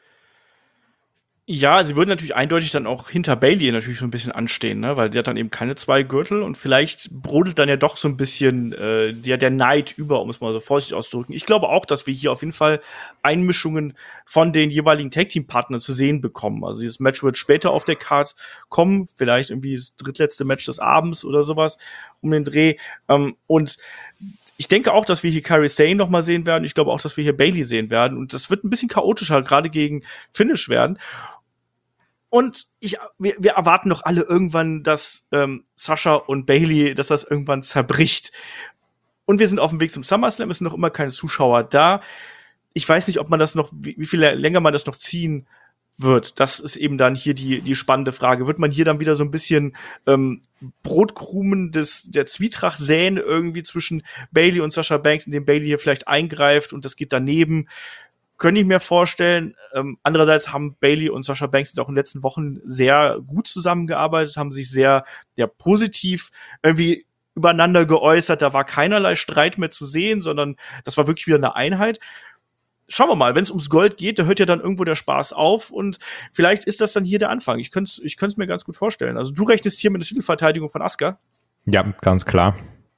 Ja, sie würden natürlich eindeutig dann auch hinter Bayley natürlich so ein bisschen anstehen, ne? Weil die hat dann eben keine 2 Gürtel und vielleicht brodelt dann ja doch so ein bisschen der Neid über, um es mal so vorsichtig auszudrücken. Ich glaube auch, dass wir hier auf jeden Fall Einmischungen von den jeweiligen Tag-Team-Partnern zu sehen bekommen. Also dieses Match wird später auf der Card kommen, vielleicht irgendwie das drittletzte Match des Abends oder sowas um den Dreh. Und ich denke auch, dass wir hier Kairi Sane noch mal sehen werden. Ich glaube auch, dass wir hier Bayley sehen werden. Und das wird ein bisschen chaotischer, gerade gegen Finish werden. Und wir erwarten doch alle irgendwann, dass Sasha und Bayley, dass das irgendwann zerbricht. Und wir sind auf dem Weg zum SummerSlam, es sind noch immer keine Zuschauer da. Ich weiß nicht, ob man das noch, wie viel länger man das noch ziehen wird. Das ist eben dann hier die spannende Frage. Wird man hier dann wieder so ein bisschen Brotkrumen der Zwietracht säen irgendwie zwischen Bayley und Sasha Banks, indem Bayley hier vielleicht eingreift und das geht daneben? Könnte ich mir vorstellen. Andererseits haben Bayley und Sasha Banks auch in den letzten Wochen sehr gut zusammengearbeitet, haben sich sehr positiv irgendwie übereinander geäußert. Da war keinerlei Streit mehr zu sehen, sondern das war wirklich wieder eine Einheit. Schauen wir mal, wenn es ums Gold geht, da hört ja dann irgendwo der Spaß auf und vielleicht ist das dann hier der Anfang. Ich könnte es mir ganz gut vorstellen. Also du rechnest hier mit der Titelverteidigung von Asuka? Ja, ganz klar.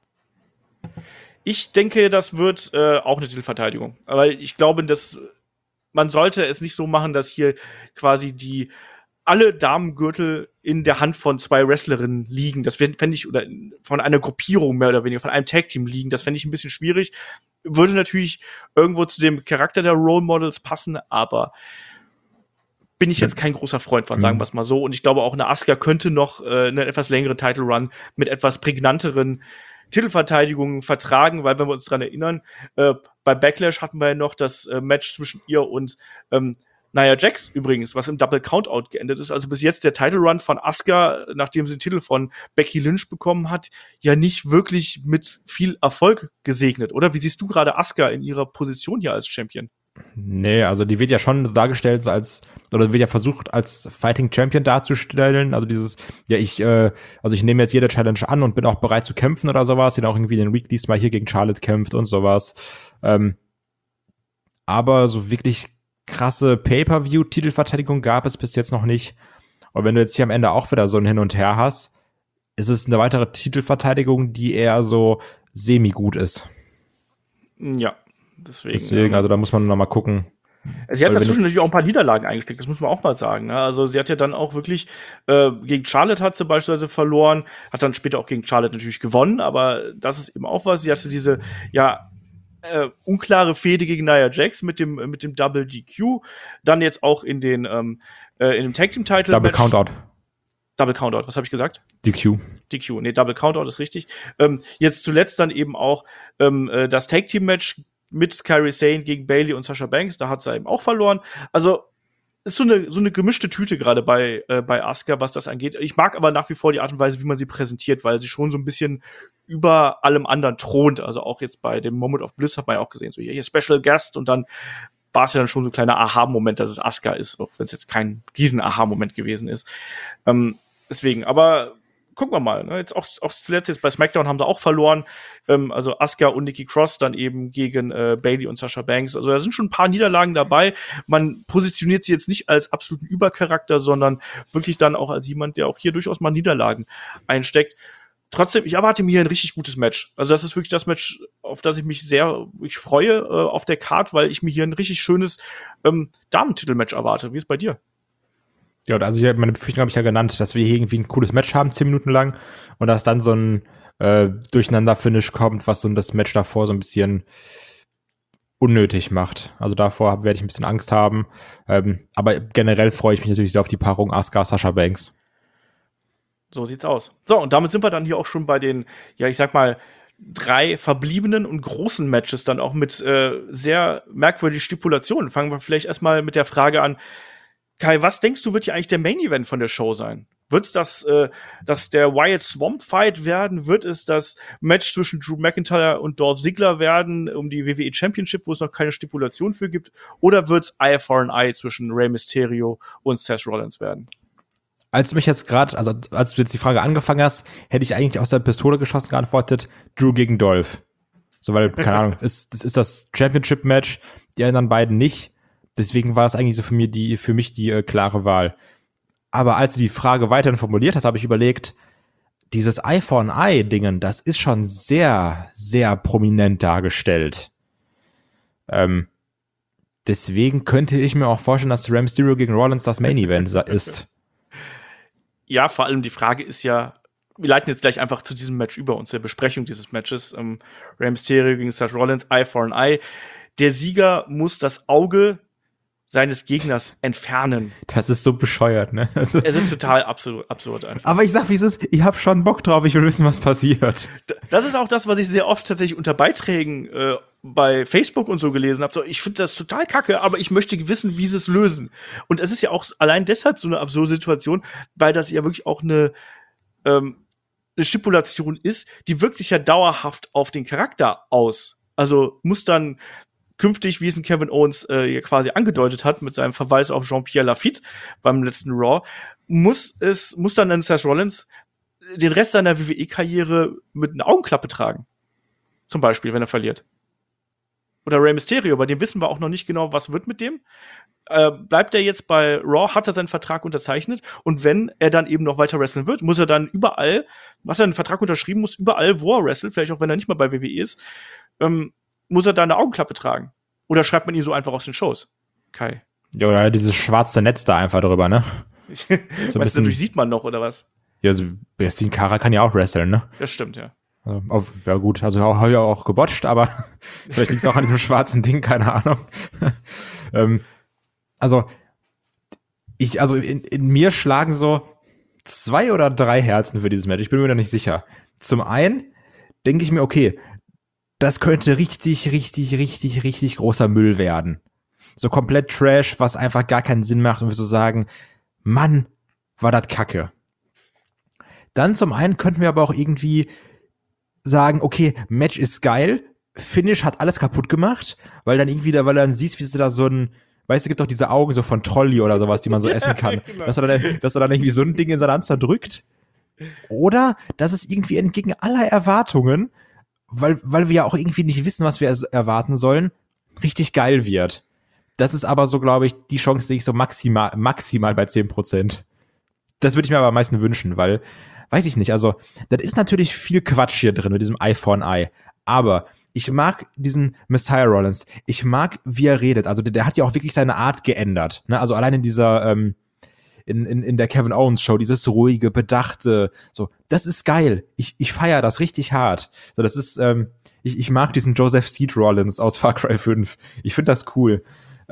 Ich denke, das wird auch eine Titelverteidigung. Aber ich glaube, dass man sollte es nicht so machen, dass hier quasi alle Damengürtel in der Hand von 2 Wrestlerinnen liegen. Das fände ich, oder von einer Gruppierung mehr oder weniger, von einem Tag-Team liegen. Das fände ich ein bisschen schwierig. Würde natürlich irgendwo zu dem Charakter der Role Models passen, aber bin ich jetzt kein großer Freund von, sagen wir es mal so. Und ich glaube auch, eine Asuka könnte noch einen etwas längeren Title Run mit etwas prägnanteren Titelverteidigungen vertragen, weil wenn wir uns dran erinnern, bei Backlash hatten wir ja noch das Match zwischen ihr und Nia Jax übrigens, was im Double Countout geendet ist. Also bis jetzt der Title Run von Asuka, nachdem sie den Titel von Becky Lynch bekommen hat, ja nicht wirklich mit viel Erfolg gesegnet, oder? Wie siehst du gerade Asuka in ihrer Position hier als Champion? Nee, also die wird ja schon dargestellt oder wird ja versucht als Fighting Champion darzustellen. Also dieses, ja, ich nehme jetzt jede Challenge an und bin auch bereit zu kämpfen oder sowas, die dann auch irgendwie in den Weeklies mal hier gegen Charlotte kämpft und sowas. Aber so wirklich krasse Pay-Per-View-Titelverteidigung gab es bis jetzt noch nicht. Und wenn du jetzt hier am Ende auch wieder so ein Hin und Her hast, ist es eine weitere Titelverteidigung, die eher so semi-gut ist. Ja, deswegen also da muss man noch mal gucken, Sie hat Weil wenn dazwischen jetzt- natürlich auch ein paar Niederlagen eingesteckt, das muss man auch mal sagen. Ne? Also sie hat ja dann auch wirklich gegen Charlotte hat sie beispielsweise verloren, hat dann später auch gegen Charlotte natürlich gewonnen, aber das ist eben auch was. Sie hatte diese unklare Fehde gegen Nia Jax mit dem Double DQ, dann jetzt auch in dem Tag Team Title Double Match. Countout. Double Countout, was habe ich gesagt? DQ. DQ, nee, Double Countout ist richtig. Jetzt zuletzt dann eben auch das Tag Team Match mit Kairi Sane gegen Bayley und Sasha Banks, da hat sie eben auch verloren. Also ist so eine gemischte Tüte gerade bei Asuka, was das angeht. Ich mag aber nach wie vor die Art und Weise, wie man sie präsentiert, weil sie schon so ein bisschen über allem anderen thront. Also auch jetzt bei dem Moment of Bliss hat man ja auch gesehen, so hier Special Guest und dann war es ja dann schon so ein kleiner Aha-Moment, dass es Asuka ist, auch wenn es jetzt kein Riesen-Aha-Moment gewesen ist. Deswegen, aber gucken wir mal. Ne? Jetzt auch zuletzt jetzt bei SmackDown haben sie auch verloren. Also Asuka und Nikki Cross dann eben gegen Bayley und Sasha Banks. Also da sind schon ein paar Niederlagen dabei. Man positioniert sie jetzt nicht als absoluten Übercharakter, sondern wirklich dann auch als jemand, der auch hier durchaus mal Niederlagen einsteckt. Trotzdem, ich erwarte mir hier ein richtig gutes Match. Also das ist wirklich das Match, auf das ich mich sehr freue auf der Card, weil ich mir hier ein richtig schönes Damentitelmatch erwarte. Wie ist es bei dir? Ja, also meine Befürchtung habe ich ja genannt, dass wir hier irgendwie ein cooles Match haben, 10 Minuten lang, und dass dann so ein Durcheinander-Finish kommt, was so das Match davor so ein bisschen unnötig macht. Also davor werde ich ein bisschen Angst haben. Aber generell freue ich mich natürlich sehr auf die Paarung Asuka-Sasha Banks. So sieht's aus. So, und damit sind wir dann hier auch schon bei den, ja, ich sag mal, 3 verbliebenen und großen Matches dann auch mit sehr merkwürdigen Stipulationen. Fangen wir vielleicht erstmal mit der Frage an, Kai, was denkst du, wird hier eigentlich der Main Event von der Show sein? Wird es dass der Wyatt Swamp Fight werden? Wird es das Match zwischen Drew McIntyre und Dolph Ziggler werden um die WWE Championship, wo es noch keine Stipulation für gibt? Oder wird es Eye for an Eye zwischen Rey Mysterio und Seth Rollins werden? Als du jetzt die Frage angefangen hast, hätte ich eigentlich aus der Pistole geschossen geantwortet, Drew gegen Dolph. So, weil, keine Ahnung, ist das Championship-Match, die anderen beiden nicht. Deswegen war es eigentlich so für mich die klare Wahl. Aber als du die Frage weiterhin formuliert hast, habe ich überlegt, dieses Eye for an Eye-Dingen, das ist schon sehr, sehr prominent dargestellt. Deswegen könnte ich mir auch vorstellen, dass Rey Mysterio gegen Rollins das Main Event ist. Ja, vor allem die Frage ist ja, wir leiten jetzt gleich einfach zu diesem Match über uns, der Besprechung dieses Matches. Rey Mysterio gegen Seth Rollins, Eye for an Eye. Der Sieger muss das Auge seines Gegners entfernen. Das ist so bescheuert, ne? Also, es ist total absurd einfach. Aber ich sag, wie es ist, ich hab schon Bock drauf, ich will wissen, was passiert. Das ist auch das, was ich sehr oft tatsächlich unter Beiträgen bei Facebook und so gelesen habe. So, ich finde das total kacke, aber ich möchte wissen, wie sie es lösen. Und es ist ja auch allein deshalb so eine absurde Situation, weil das ja wirklich auch eine Stipulation ist, die wirkt sich ja dauerhaft auf den Charakter aus. Also muss dann künftig, wie es ein Kevin Owens hier quasi angedeutet hat, mit seinem Verweis auf Jean-Pierre Lafitte beim letzten Raw, muss dann Seth Rollins den Rest seiner WWE-Karriere mit einer Augenklappe tragen. Zum Beispiel, wenn er verliert. Oder Rey Mysterio, bei dem wissen wir auch noch nicht genau, was wird mit dem. Bleibt er jetzt bei Raw, hat er seinen Vertrag unterzeichnet, und wenn er dann eben noch weiter wrestlen wird, muss er dann überall, hat er einen Vertrag unterschrieben, muss überall, wo er wrestelt, vielleicht auch wenn er nicht mal bei WWE ist, muss er da eine Augenklappe tragen? Oder schreibt man ihn so einfach aus den Shows? Kai. Ja, oder dieses schwarze Netz da einfach drüber, ne? So ein bisschen, dadurch sieht man noch, oder was? Ja, so Sin Cara kann ja auch wresteln, ne? Das stimmt, ja. Also, ja gut, also habe ich auch gebotcht, aber vielleicht liegt es auch an diesem schwarzen Ding, keine Ahnung. In mir schlagen so 2 oder 3 Herzen für dieses Match. Ich bin mir da nicht sicher. Zum einen denke ich mir, okay, das könnte richtig, richtig, richtig, richtig großer Müll werden. So komplett Trash, was einfach gar keinen Sinn macht, und wir so sagen, Mann, war das Kacke. Dann zum einen könnten wir aber auch irgendwie sagen, okay, Match ist geil, Finish hat alles kaputt gemacht, weil dann siehst, wie sie da so ein, weißt du, gibt doch diese Augen so von Trolli oder sowas, die man so essen kann. Genau. Dass er dann irgendwie so ein Ding in seiner Hand zerdrückt. Oder, dass es irgendwie entgegen aller Erwartungen, weil wir ja auch irgendwie nicht wissen, was wir erwarten sollen, richtig geil wird. Das ist aber so, glaube ich, die Chance sehe ich so maximal bei 10%. Das würde ich mir aber am meisten wünschen, weil, weiß ich nicht, also, das ist natürlich viel Quatsch hier drin mit diesem Eye for an Eye. Aber ich mag diesen Messiah Rollins. Ich mag, wie er redet. Also der hat ja auch wirklich seine Art geändert. Ne? Also allein in dieser in der Kevin Owens Show, dieses ruhige, bedachte, so, das ist geil. Ich feiere das richtig hart. So, das ist, ich mag diesen Joseph Seed Rollins aus Far Cry 5. Ich finde das cool.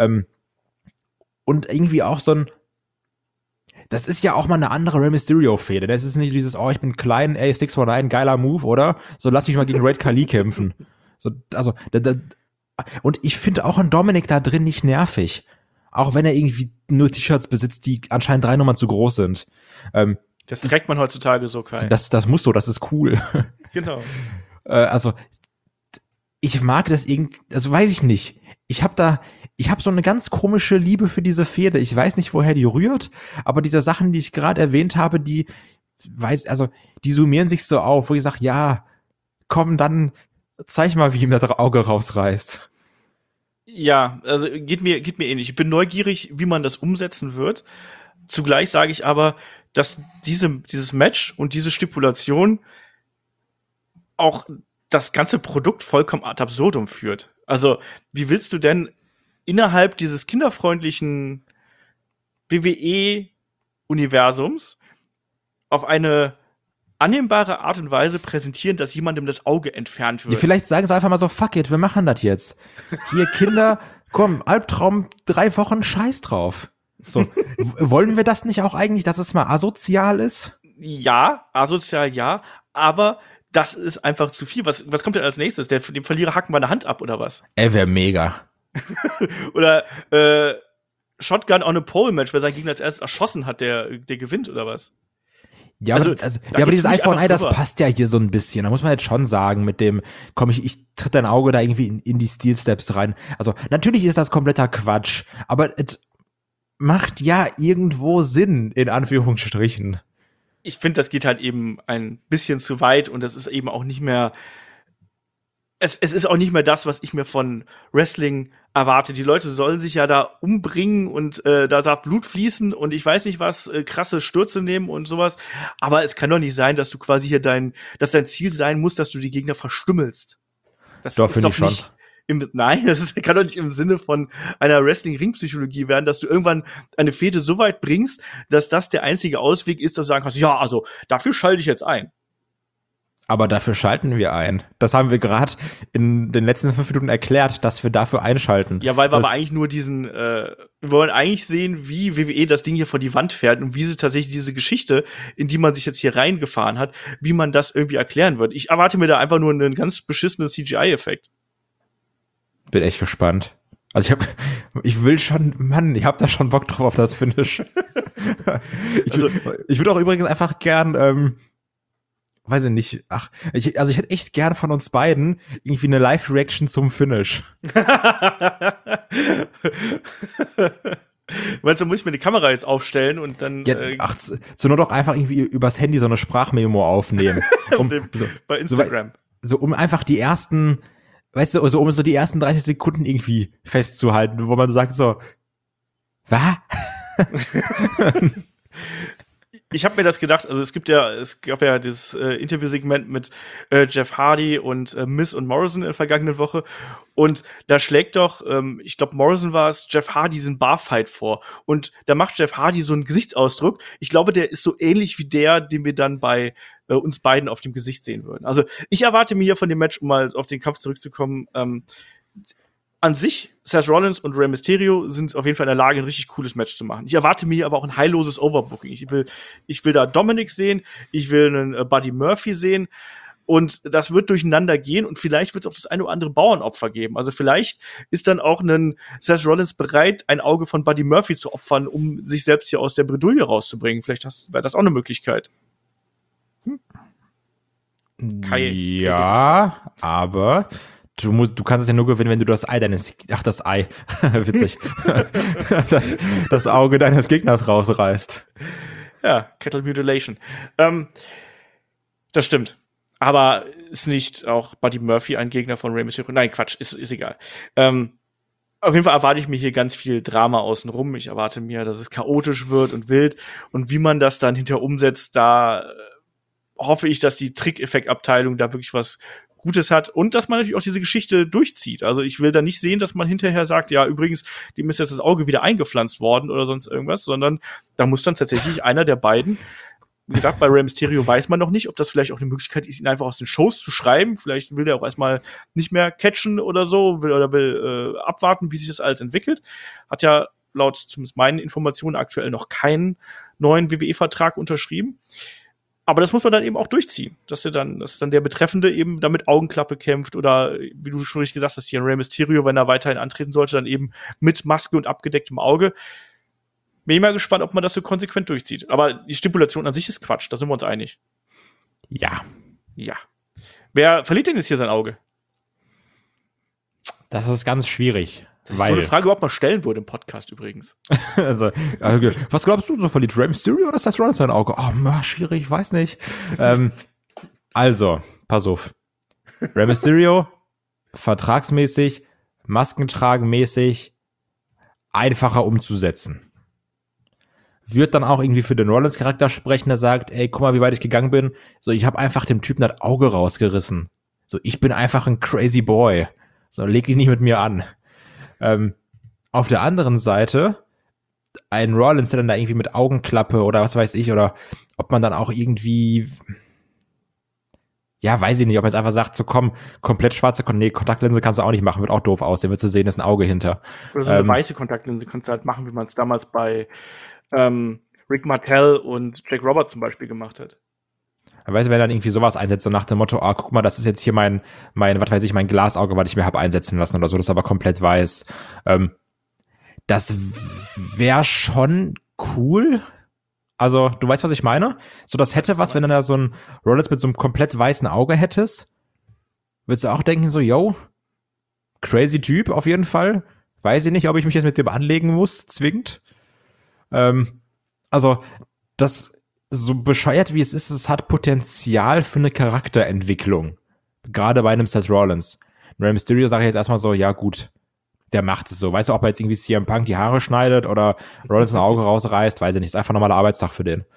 Und irgendwie auch so ein, das ist ja auch mal eine andere Rey Mysterio-Fehde. Das ist nicht dieses, oh, ich bin klein, ey, 619, geiler Move, oder? So, lass mich mal gegen Raid Khali kämpfen. So, also, und ich finde auch einen Dominik da drin nicht nervig. Auch wenn er irgendwie nur T-Shirts besitzt, die anscheinend 3 Nummern zu groß sind. Das trägt man heutzutage so, Kai. Das muss so, das ist cool. Genau. Also, ich mag das irgendwie, also weiß ich nicht. Ich habe so eine ganz komische Liebe für diese Fehde. Ich weiß nicht, woher die rührt, aber diese Sachen, die ich gerade erwähnt habe, die summieren sich so auf, wo ich sage, ja, komm, dann zeig mal, wie ihm das Auge rausreißt. Ja, also geht mir ähnlich. Ich bin neugierig, wie man das umsetzen wird. Zugleich sage ich aber, dass dieses Match und diese Stipulation auch das ganze Produkt vollkommen ad absurdum führt. Also, wie willst du denn innerhalb dieses kinderfreundlichen WWE-Universums auf eine annehmbare Art und Weise präsentieren, dass jemandem das Auge entfernt wird? Ja, vielleicht sagen sie einfach mal so, fuck it, wir machen das jetzt. Hier, Kinder, komm, Albtraum, 3 Wochen, scheiß drauf. So, wollen wir das nicht auch eigentlich, dass es mal asozial ist? Ja, asozial ja, aber das ist einfach zu viel. Was kommt denn als nächstes? Dem Verlierer hacken wir eine Hand ab, oder was? Wäre mega. Oder Shotgun on a Pole Match, wer seinen Gegner als erstes erschossen hat, der gewinnt, oder was? Ja, Also, aber, da aber geht's dieses für mich iPhone, einfach das drüber. passt ja hier so ein bisschen. Da muss man jetzt schon sagen, mit dem, komm, ich tritt dein Auge da irgendwie in die Steel Steps rein. Also, natürlich ist das kompletter Quatsch, aber es macht ja irgendwo Sinn, in Anführungsstrichen. Ich finde, das geht halt eben ein bisschen zu weit und das ist eben auch nicht mehr. Es ist auch nicht mehr das, was ich mir von Wrestling erwarte. Die Leute sollen sich ja da umbringen und da darf Blut fließen und ich weiß nicht was, krasse Stürze nehmen und sowas. Aber es kann doch nicht sein, dass du quasi hier dass dein Ziel sein muss, dass du die Gegner verstümmelst. Das Doch, ist finde doch ich schon. nicht nein, kann doch nicht im Sinne von einer Wrestling-Ringpsychologie werden, dass du irgendwann eine Fehde so weit bringst, dass das der einzige Ausweg ist, dass du sagen kannst, ja, also dafür schalte ich jetzt ein. Aber dafür schalten wir ein. Das haben wir gerade in den letzten 5 Minuten erklärt, dass wir dafür einschalten. Ja, weil wir Das- aber eigentlich nur wir wollen eigentlich sehen, wie WWE das Ding hier vor die Wand fährt und wie sie tatsächlich diese Geschichte, in die man sich jetzt hier reingefahren hat, wie man das irgendwie erklären wird. Ich erwarte mir da einfach nur einen ganz beschissenen CGI-Effekt. Bin echt gespannt. Also ich will schon, Mann, ich hab da schon Bock drauf auf das Finish. Ich würde auch übrigens einfach gern, weiß ich nicht, ich hätte echt gern von uns beiden irgendwie eine Live-Reaction zum Finish. Meinst du, muss ich mir die Kamera jetzt aufstellen und dann Ja, zur Not auch einfach irgendwie übers Handy so eine Sprachmemo aufnehmen. bei Instagram? So um einfach die ersten, weißt du, so um so die ersten 30 Sekunden irgendwie festzuhalten, wo man sagt so, was? Ich habe mir das gedacht, also es gab ja das Interviewsegment mit Jeff Hardy und Miz und Morrison in der vergangenen Woche und da schlägt doch, ich glaube Morrison war es, Jeff Hardy diesen Barfight vor und da macht Jeff Hardy so einen Gesichtsausdruck. Ich glaube, der ist so ähnlich wie der, den wir dann bei uns beiden auf dem Gesicht sehen würden. Also ich erwarte mir hier von dem Match, um mal auf den Kampf zurückzukommen, an sich, Seth Rollins und Rey Mysterio sind auf jeden Fall in der Lage, ein richtig cooles Match zu machen. Ich erwarte mir aber auch ein heilloses Overbooking. Ich will da Dominic sehen, ich will einen Buddy Murphy sehen und das wird durcheinander gehen und vielleicht wird es auch das eine oder andere Bauernopfer geben. Also vielleicht ist dann auch ein Seth Rollins bereit, ein Auge von Buddy Murphy zu opfern, um sich selbst hier aus der Bredouille rauszubringen. Vielleicht wäre das auch eine Möglichkeit. Kai, Ja, aber du kannst es ja nur gewinnen, wenn du das Ei witzig, das Auge deines Gegners rausreißt. Ja, Cattle Mutilation. Das stimmt. Aber ist nicht auch Buddy Murphy ein Gegner von Rey Mysterio? Nein, Quatsch, ist egal. Auf jeden Fall erwarte ich mir hier ganz viel Drama außenrum. Ich erwarte mir, dass es chaotisch wird und wild. Und wie man das dann hinterher umsetzt, da hoffe ich, dass die Trick-Effekt-Abteilung da wirklich was Gutes hat und dass man natürlich auch diese Geschichte durchzieht. Also ich will da nicht sehen, dass man hinterher sagt, ja, übrigens, dem ist jetzt das Auge wieder eingepflanzt worden oder sonst irgendwas, sondern da muss dann tatsächlich einer der beiden, wie gesagt, bei Rey Mysterio weiß man noch nicht, ob das vielleicht auch eine Möglichkeit ist, ihn einfach aus den Shows zu schreiben. Vielleicht will der auch erstmal nicht mehr catchen oder so, will abwarten, wie sich das alles entwickelt. Hat ja laut zumindest meinen Informationen aktuell noch keinen neuen WWE-Vertrag unterschrieben. Aber das muss man dann eben auch durchziehen, dass dann der Betreffende eben da mit Augenklappe kämpft oder, wie du schon richtig gesagt hast, hier ein Rey Mysterio, wenn er weiterhin antreten sollte, dann eben mit Maske und abgedecktem Auge. Bin ich mal gespannt, ob man das so konsequent durchzieht. Aber die Stipulation an sich ist Quatsch, da sind wir uns einig. Ja. Ja. Wer verliert denn jetzt hier sein Auge? Das ist ganz schwierig. Das ist so eine Frage, die überhaupt mal stellen würde im Podcast übrigens. Also, was glaubst du, so verliert Rey Mysterio oder ist das Rollins sein Auge? Oh, schwierig, weiß nicht. Also, pass auf. Rey Mysterio, vertragsmäßig, maskentragenmäßig, einfacher umzusetzen. Wird dann auch irgendwie für den Rollins-Charakter sprechen, der sagt, ey, guck mal, wie weit ich gegangen bin. So, ich habe einfach dem Typen das Auge rausgerissen. So, ich bin einfach ein crazy boy. So, leg dich nicht mit mir an. Auf der anderen Seite ein Rollins, der dann da irgendwie mit Augenklappe oder was weiß ich, oder ob man dann auch irgendwie, ja, weiß ich nicht, ob man jetzt einfach sagt, so komm, komplett schwarze Kontaktlinse kannst du auch nicht machen, wird auch doof aussehen, wird zu sehen, ist ein Auge hinter. Oder so eine weiße Kontaktlinse kannst du halt machen, wie man es damals bei Rick Martel und Jake Roberts zum Beispiel gemacht hat. Weißt du, wenn dann irgendwie sowas einsetzt, so nach dem Motto, guck mal, das ist jetzt hier mein, was weiß ich, mein Glasauge, was ich mir habe einsetzen lassen oder so, das ist aber komplett weiß. Das wäre schon cool. Also, du weißt, was ich meine? So, das hätte was, wenn du da so ein Rollins mit so einem komplett weißen Auge hättest. Würdest du auch denken, so, yo, crazy Typ auf jeden Fall. Weiß ich nicht, ob ich mich jetzt mit dem anlegen muss, zwingend. Also, das so bescheuert wie es ist, es hat Potenzial für eine Charakterentwicklung. Gerade bei einem Seth Rollins. Rey Mysterio sage ich jetzt erstmal so, ja gut, der macht es so. Weißt du, ob er jetzt irgendwie CM Punk die Haare schneidet oder Rollins ein Auge rausreißt, weiß ich nicht. Ist einfach ein normaler Arbeitstag für den.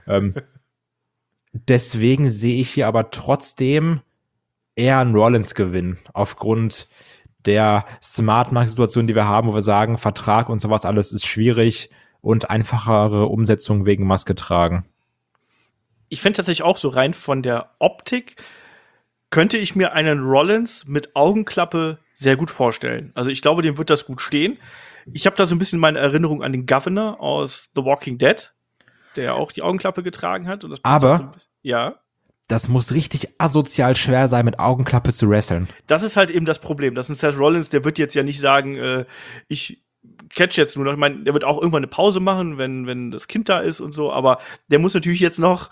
Deswegen sehe ich hier aber trotzdem eher einen Rollins-Gewinn aufgrund der Smart-Markt-Situation, die wir haben, wo wir sagen, Vertrag und sowas alles ist schwierig und einfachere Umsetzung wegen Maske tragen. Ich fände tatsächlich auch so rein von der Optik könnte ich mir einen Rollins mit Augenklappe sehr gut vorstellen. Also ich glaube, dem wird das gut stehen. Ich habe da so ein bisschen meine Erinnerung an den Governor aus The Walking Dead, der auch die Augenklappe getragen hat. Und das aber ja. Das muss richtig asozial schwer sein, mit Augenklappe zu wresteln. Das ist halt eben das Problem. Das ist ein Seth Rollins, der wird jetzt ja nicht sagen, ich catch jetzt nur noch. Ich meine, der wird auch irgendwann eine Pause machen, wenn das Kind da ist und so. Aber der muss natürlich jetzt noch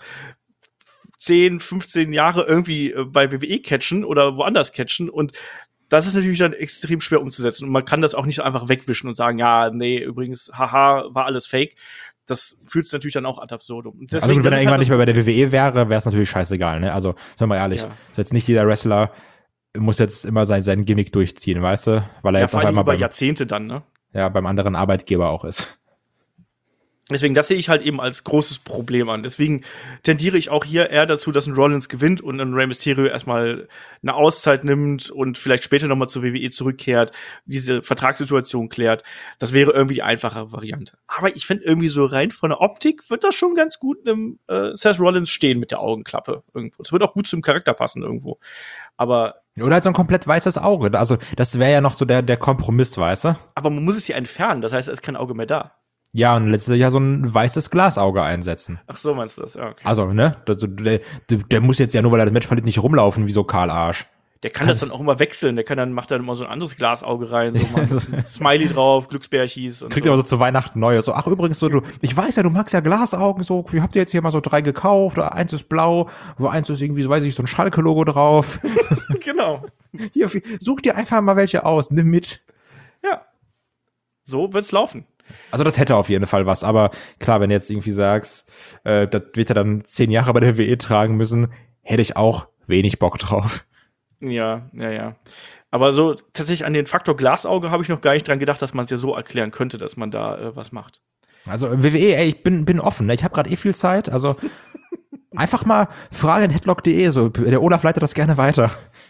10, 15 Jahre irgendwie bei WWE catchen oder woanders catchen. Und das ist natürlich dann extrem schwer umzusetzen. Und man kann das auch nicht so einfach wegwischen und sagen, ja, nee, übrigens, haha, war alles fake. Das führt es natürlich dann auch ad absurdum. Deswegen, also gut, wenn er irgendwann nicht mehr bei der WWE wäre, wäre es natürlich scheißegal, ne? Also, sagen wir mal ehrlich, ja. Jetzt nicht jeder Wrestler muss jetzt immer sein Gimmick durchziehen, weißt du? Weil er jetzt auf einmal über Jahrzehnte dann, ne? Ja, beim anderen Arbeitgeber auch ist. Deswegen, das sehe ich halt eben als großes Problem an. Deswegen tendiere ich auch hier eher dazu, dass ein Rollins gewinnt und ein Rey Mysterio erstmal eine Auszeit nimmt und vielleicht später nochmal zur WWE zurückkehrt, diese Vertragssituation klärt. Das wäre irgendwie die einfache Variante. Aber ich finde irgendwie so rein von der Optik wird das schon ganz gut einem Seth Rollins stehen mit der Augenklappe irgendwo. Es wird auch gut zum Charakter passen irgendwo. Aber oder halt so ein komplett weißes Auge. Also das wäre ja noch so der Kompromiss, weißt du? Aber man muss es ja entfernen. Das heißt, es ist kein Auge mehr da. Ja, und letztes Jahr so ein weißes Glasauge einsetzen. Ach so, meinst du das? Ja, okay. Also, ne? Der muss jetzt ja nur, weil er das Match verliert, nicht rumlaufen wie so Karl Arsch. Der kann das dann auch immer wechseln. Macht dann immer so ein anderes Glasauge rein, so mal Smiley drauf, Glücksbärchis und kriegt so. Aber so zu Weihnachten Neues. So, ach übrigens, so, ich weiß ja, du magst ja Glasaugen, so, wie habt ihr jetzt hier mal so 3 gekauft? Oder eins ist blau, wo eins ist irgendwie, so weiß ich, so ein Schalke-Logo drauf. Genau. Hier, such dir einfach mal welche aus, nimm mit. Ja. So wird's laufen. Also das hätte auf jeden Fall was, aber klar, wenn du jetzt irgendwie sagst, das wird er dann 10 Jahre bei der WWE tragen müssen, hätte ich auch wenig Bock drauf. Ja. Aber so tatsächlich an den Faktor Glasauge habe ich noch gar nicht dran gedacht, dass man es ja so erklären könnte, dass man da was macht. Also WWE, ey, ich bin offen, ne? Ich habe gerade viel Zeit, also einfach mal fragen in headlock.de, so, der Olaf leitet das gerne weiter.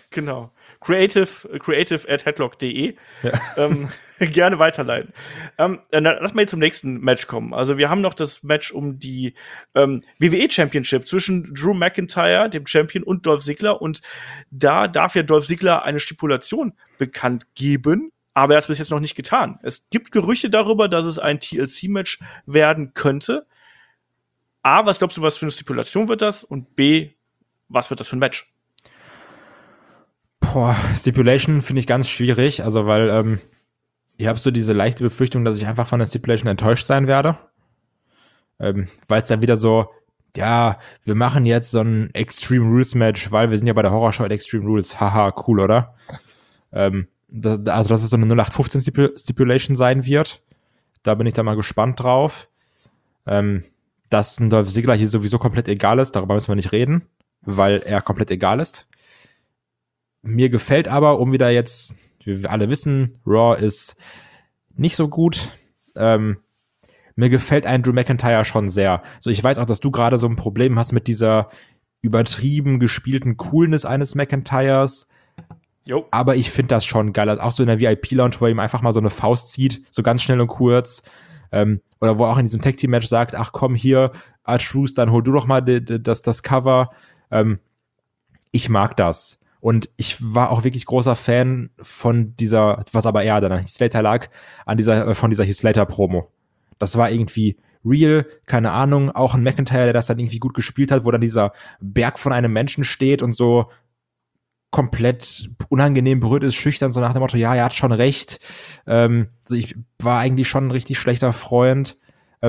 Genau. creative@headlock.de. Gerne weiterleiten. Dann lass mal jetzt zum nächsten Match kommen. Also wir haben noch das Match um die WWE Championship zwischen Drew McIntyre, dem Champion, und Dolph Ziggler. Und da darf ja Dolph Ziggler eine Stipulation bekannt geben, aber er hat es bis jetzt noch nicht getan. Es gibt Gerüchte darüber, dass es ein TLC-Match werden könnte. A, was glaubst du, was für eine Stipulation wird das? Und B, was wird das für ein Match? Boah, Stipulation finde ich ganz schwierig, also weil ich habe so diese leichte Befürchtung, dass ich einfach von der Stipulation enttäuscht sein werde. Weil es dann wieder so, ja, wir machen jetzt so ein Extreme Rules Match, weil wir sind ja bei der Horrorshow at Extreme Rules. Haha, cool, oder? Dass es so eine 0815 Stipulation sein wird. Da bin ich dann mal gespannt drauf. Dass ein Dolph Ziggler hier sowieso komplett egal ist, darüber müssen wir nicht reden, weil er komplett egal ist. Mir gefällt aber, um wieder jetzt, wie wir alle wissen, Raw ist nicht so gut. Mir gefällt ein Drew McIntyre schon sehr. So, ich weiß auch, dass du gerade so ein Problem hast mit dieser übertrieben gespielten Coolness eines McIntyres. Jo. Aber ich finde das schon geil. Auch so in der VIP-Lounge, wo er ihm einfach mal so eine Faust zieht, so ganz schnell und kurz. Oder wo er auch in diesem Tag-Team-Match sagt, ach komm hier, R-Truth, dann hol du doch mal das Cover. Ich mag das. Und ich war auch wirklich großer Fan von dieser, was aber eher dann an Heath Slater lag, von dieser Heath Slater-Promo. Das war irgendwie real, keine Ahnung, auch ein McIntyre, der das dann irgendwie gut gespielt hat, wo dann dieser Berg von einem Menschen steht und so komplett unangenehm berührt ist, schüchtern, so nach dem Motto, ja, er hat schon recht. Also ich war eigentlich schon ein richtig schlechter Freund.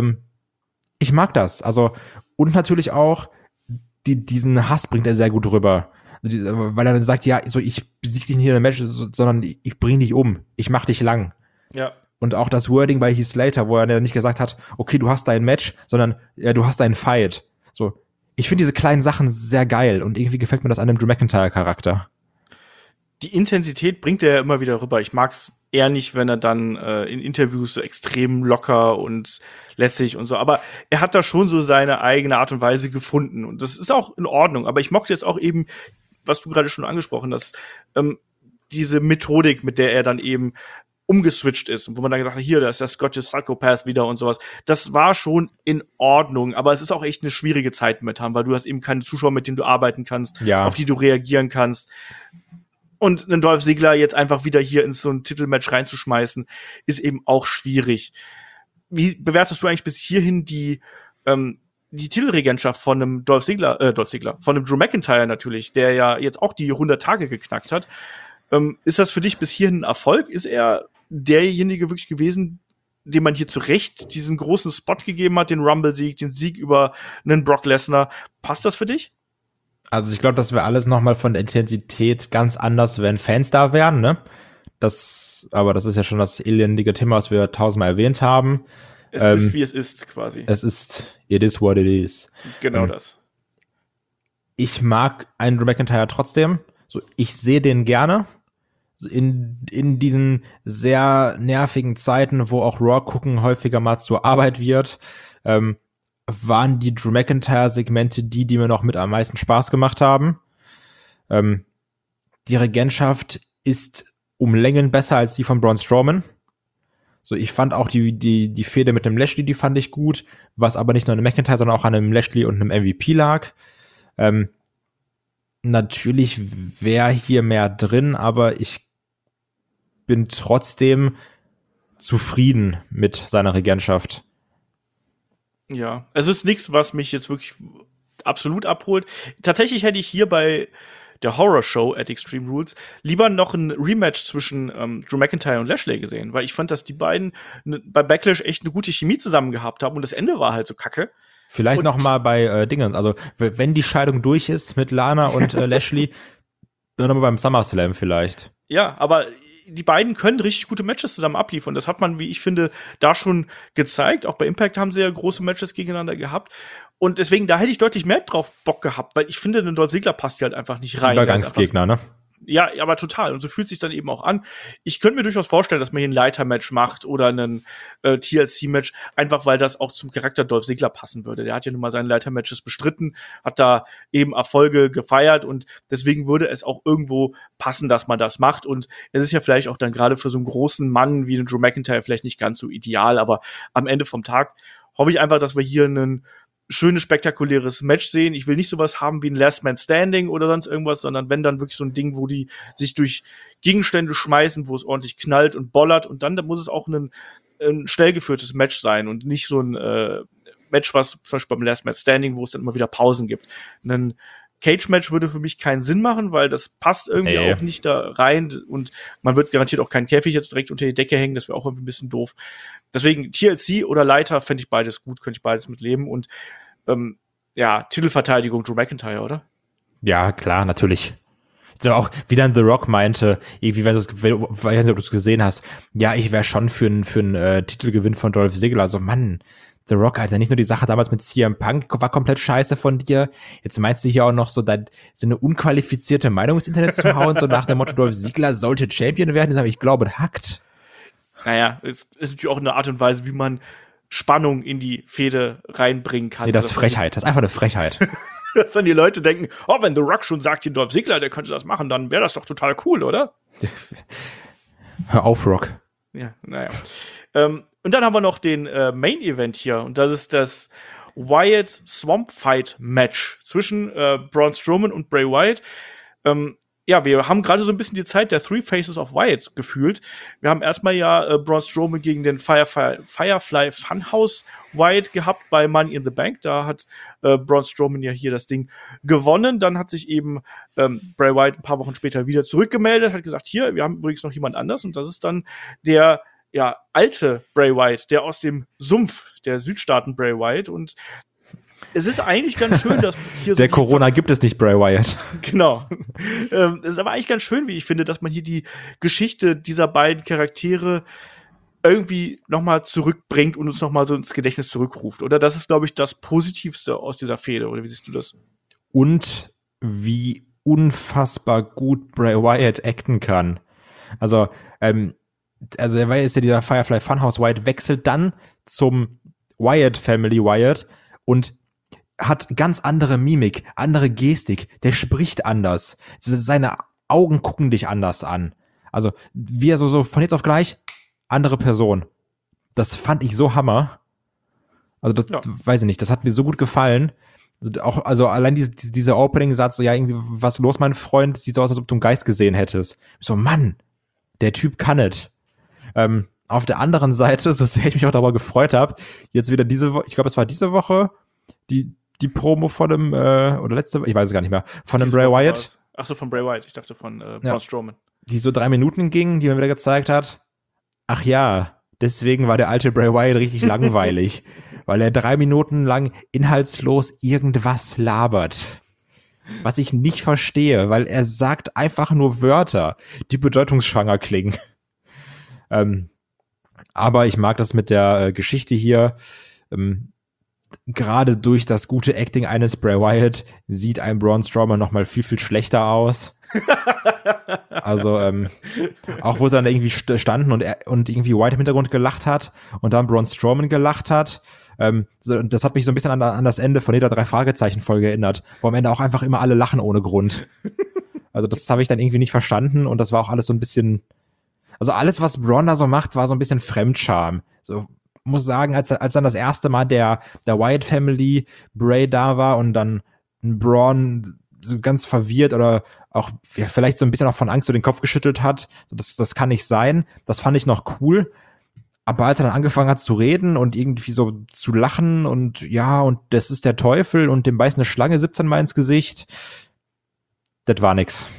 Ich mag das. Also, und natürlich auch, diesen Hass bringt er sehr gut rüber. Weil er dann sagt, ja, so ich besiege dich nicht in der Match, sondern ich bring dich um. Ich mach dich lang. Ja. Und auch das Wording bei Heath Slater, wo er nicht gesagt hat, okay, du hast dein Match, sondern ja, du hast deinen Fight. So, ich finde diese kleinen Sachen sehr geil und irgendwie gefällt mir das an dem Drew McIntyre-Charakter. Die Intensität bringt er ja immer wieder rüber. Ich mag's eher nicht, wenn er dann in Interviews so extrem locker und lässig und so. Aber er hat da schon so seine eigene Art und Weise gefunden. Und das ist auch in Ordnung. Aber ich mochte jetzt auch eben, was du gerade schon angesprochen hast, diese Methodik, mit der er dann eben umgeswitcht ist und wo man dann gesagt hat, hier, da ist der Scottish Psychopath wieder und sowas. Das war schon in Ordnung, aber es ist auch echt eine schwierige Zeit mit haben, weil du hast eben keine Zuschauer, mit denen du arbeiten kannst, Ja. auf die du reagieren kannst. Und einen Dolph Ziggler jetzt einfach wieder hier in so ein Titelmatch reinzuschmeißen, ist eben auch schwierig. Wie bewertest du eigentlich bis hierhin die Titelregentschaft von einem von einem Drew McIntyre natürlich, der ja jetzt auch die 100 Tage geknackt hat? Ist das für dich bis hierhin ein Erfolg? Ist er derjenige wirklich gewesen, dem man hier zu Recht diesen großen Spot gegeben hat, den Rumble-Sieg, den Sieg über einen Brock Lesnar? Passt das für dich? Also ich glaube, das wäre alles nochmal von der Intensität ganz anders, wenn Fans da wären, ne? Aber das ist ja schon das elendige Thema, was wir 1000-mal erwähnt haben. Es ist, wie es ist, quasi. It is what it is. Genau das. Ich mag einen Drew McIntyre trotzdem. So, ich sehe den gerne. So in diesen sehr nervigen Zeiten, wo auch Raw gucken häufiger mal zur Arbeit wird, waren die Drew McIntyre-Segmente die mir noch mit am meisten Spaß gemacht haben. Die Regentschaft ist um Längen besser als die von Braun Strowman. So, ich fand auch die Fehde mit dem Lashley, die fand ich gut, was aber nicht nur an einem McIntyre, sondern auch an einem Lashley und einem MVP lag. Natürlich wäre hier mehr drin, aber ich bin trotzdem zufrieden mit seiner Regentschaft. Ja, es ist nichts, was mich jetzt wirklich absolut abholt. Tatsächlich hätte ich hier bei der Horror-Show at Extreme Rules lieber noch ein Rematch zwischen Drew McIntyre und Lashley gesehen, weil ich fand, dass die beiden bei Backlash echt eine gute Chemie zusammen gehabt haben und das Ende war halt so kacke. Vielleicht noch mal bei Dingen, also wenn die Scheidung durch ist mit Lana und Lashley, dann aber beim SummerSlam vielleicht. Ja, aber die beiden können richtig gute Matches zusammen abliefern. Das hat man, wie ich finde, da schon gezeigt. Auch bei Impact haben sie ja große Matches gegeneinander gehabt. Und deswegen, da hätte ich deutlich mehr drauf Bock gehabt, weil ich finde, ein Dolph Ziggler passt hier halt einfach nicht rein. Übergangsgegner, ne? Ja, aber total. Und so fühlt sich dann eben auch an. Ich könnte mir durchaus vorstellen, dass man hier ein Leiter-Match macht oder ein TLC-Match, einfach weil das auch zum Charakter Dolph Ziggler passen würde. Der hat ja nun mal seine Leiter-Matches bestritten, hat da eben Erfolge gefeiert und deswegen würde es auch irgendwo passen, dass man das macht. Und es ist ja vielleicht auch dann gerade für so einen großen Mann wie den Drew McIntyre vielleicht nicht ganz so ideal, aber am Ende vom Tag hoffe ich einfach, dass wir hier ein schönes, spektakuläres Match sehen. Ich will nicht sowas haben wie ein Last Man Standing oder sonst irgendwas, sondern wenn dann wirklich so ein Ding, wo die sich durch Gegenstände schmeißen, wo es ordentlich knallt und bollert und dann muss es auch ein schnell geführtes Match sein und nicht so ein Match, was zum Beispiel beim Last Man Standing, wo es dann immer wieder Pausen gibt. Ein Cage-Match würde für mich keinen Sinn machen, weil das passt irgendwie auch nicht da rein und man wird garantiert auch keinen Käfig jetzt direkt unter die Decke hängen, das wäre auch irgendwie ein bisschen doof. Deswegen TLC oder Leiter fände ich beides gut, könnte ich beides mitleben und Titelverteidigung Drew McIntyre, oder? Ja, klar, natürlich. So auch, wie dann The Rock meinte, irgendwie, ich weiß nicht, ob du es gesehen hast, ja, ich wäre schon für einen Titelgewinn von Dolph Ziggler. Also, Mann, The Rock, Alter, nicht nur die Sache damals mit CM Punk war komplett scheiße von dir, jetzt meinst du hier auch noch so eine unqualifizierte Meinung ins Internet zu hauen, so nach dem Motto, Dolph Ziggler sollte Champion werden, aber ich glaube, hackt. Naja, ist natürlich auch eine Art und Weise, wie man Spannung in die Fehde reinbringen kann. Nee, das ist Frechheit, das ist einfach eine Frechheit. Dass dann die Leute denken, wenn The Rock schon sagt, hier Dolph Ziggler, der könnte das machen, dann wäre das doch total cool, oder? Hör auf, Rock. Ja, naja. Und dann haben wir noch den Main-Event hier und das ist das Wyatt Swamp Fight Match zwischen Braun Strowman und Bray Wyatt. Wir haben gerade so ein bisschen die Zeit der Three Faces of Wyatt gefühlt. Wir haben erstmal Braun Strowman gegen den Firefly Funhouse Wyatt gehabt bei Money in the Bank. Da hat Braun Strowman ja hier das Ding gewonnen. Dann hat sich eben Bray Wyatt ein paar Wochen später wieder zurückgemeldet, hat gesagt, hier, wir haben übrigens noch jemand anders. Und das ist dann der alte Bray Wyatt, der aus dem Sumpf der Südstaaten Bray Wyatt. Und es ist eigentlich ganz schön, dass hier so der Corona gibt es nicht, Bray Wyatt. Genau. Es ist aber eigentlich ganz schön, wie ich finde, dass man hier die Geschichte dieser beiden Charaktere irgendwie nochmal zurückbringt und uns nochmal so ins Gedächtnis zurückruft. Oder das ist, glaube ich, das Positivste aus dieser Fehde. Oder wie siehst du das? Und wie unfassbar gut Bray Wyatt acten kann. Also er war jetzt ja dieser Firefly Funhouse Wyatt, wechselt dann zum Wyatt Family Wyatt und hat ganz andere Mimik, andere Gestik, der spricht anders. Seine Augen gucken dich anders an. Also, wie er so von jetzt auf gleich, andere Person. Das fand ich so Hammer. Also, das weiß ich nicht, das hat mir so gut gefallen. Also allein dieser Opening-Satz, so, ja, irgendwie, was los, mein Freund? Sieht so aus, als ob du einen Geist gesehen hättest. So, Mann, der Typ kann es. Auf der anderen Seite, so sehr ich mich auch darüber gefreut habe, jetzt wieder diese Woche, ich glaube, es war diese Woche, die Promo von dem, oder letzte Woche, ich weiß es gar nicht mehr, von dem Bray Wyatt. Achso, von Bray Wyatt, ich dachte von Braun Strowman. Die so 3 Minuten ging, die man wieder gezeigt hat. Ach ja, deswegen war der alte Bray Wyatt richtig langweilig, weil er 3 Minuten lang inhaltslos irgendwas labert. Was ich nicht verstehe, weil er sagt einfach nur Wörter, die bedeutungsschwanger klingen. Aber ich mag das mit der Geschichte hier. Gerade durch das gute Acting eines Bray Wyatt sieht ein Braun Strowman noch mal viel, viel schlechter aus. Also, auch wo sie dann irgendwie standen und irgendwie Wyatt im Hintergrund gelacht hat und dann Braun Strowman gelacht hat. Das hat mich so ein bisschen an das Ende von jeder 3-Fragezeichen-Folge erinnert, wo am Ende auch einfach immer alle lachen ohne Grund. Also das habe ich dann irgendwie nicht verstanden und das war auch alles so ein bisschen, also alles, was Braun da so macht, war so ein bisschen Fremdscham. So, muss sagen, als dann das erste Mal der Wyatt Family Bray da war und dann Braun so ganz verwirrt oder auch vielleicht so ein bisschen auch von Angst so den Kopf geschüttelt hat, das kann nicht sein, das fand ich noch cool. Aber als er dann angefangen hat zu reden und irgendwie so zu lachen und ja, und das ist der Teufel und dem beißt eine Schlange 17 Mal ins Gesicht, das war nix.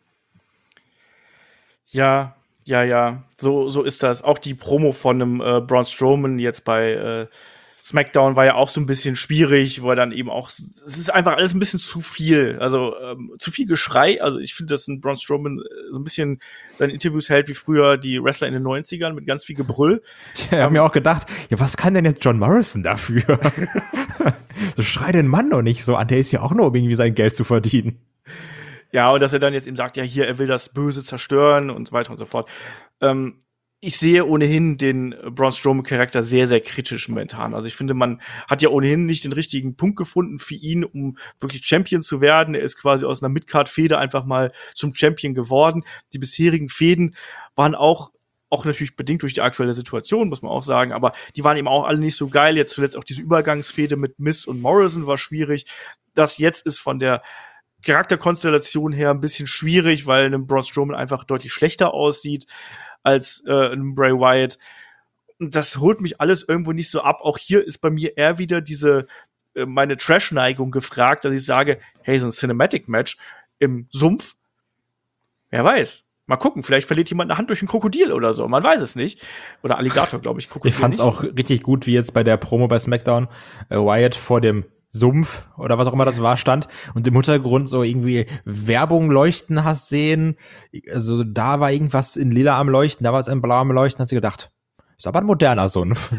Ja, so ist das. Auch die Promo von einem Braun Strowman jetzt bei SmackDown war ja auch so ein bisschen schwierig, weil dann eben auch, es ist einfach alles ein bisschen zu viel, also zu viel Geschrei. Also ich finde, dass ein Braun Strowman so ein bisschen seine Interviews hält wie früher die Wrestler in den 90ern mit ganz viel Gebrüll. Ich habe mir auch gedacht, ja, was kann denn jetzt John Morrison dafür? So schrei den Mann doch nicht so an, der ist ja auch nur, um irgendwie sein Geld zu verdienen. Ja, und dass er dann jetzt eben sagt, ja, hier, er will das Böse zerstören und so weiter und so fort. Ich sehe ohnehin den Braun Strowman-Charakter sehr, sehr kritisch momentan. Also ich finde, man hat ja ohnehin nicht den richtigen Punkt gefunden für ihn, um wirklich Champion zu werden. Er ist quasi aus einer Midcard-Fehde einfach mal zum Champion geworden. Die bisherigen Fehden waren auch natürlich bedingt durch die aktuelle Situation, muss man auch sagen, aber die waren eben auch alle nicht so geil. Jetzt zuletzt auch diese Übergangsfehde mit Miz und Morrison war schwierig. Das jetzt ist von der Charakterkonstellation her ein bisschen schwierig, weil ein Braun Strowman einfach deutlich schlechter aussieht als ein Bray Wyatt. Und das holt mich alles irgendwo nicht so ab. Auch hier ist bei mir eher wieder diese meine Trash-Neigung gefragt, dass ich sage, hey, so ein Cinematic-Match im Sumpf, wer weiß. Mal gucken, vielleicht verliert jemand eine Hand durch ein Krokodil oder so. Man weiß es nicht. Oder Alligator, glaube ich. Krokodil Ich fand's nicht. auch richtig gut, wie jetzt bei der Promo bei SmackDown Wyatt vor dem Sumpf oder was auch immer das war, stand und im Hintergrund so irgendwie Werbung leuchten hast sehen. Also da war irgendwas in lila am Leuchten, da war es in blau am Leuchten, hast du gedacht, ist aber ein moderner Sumpf.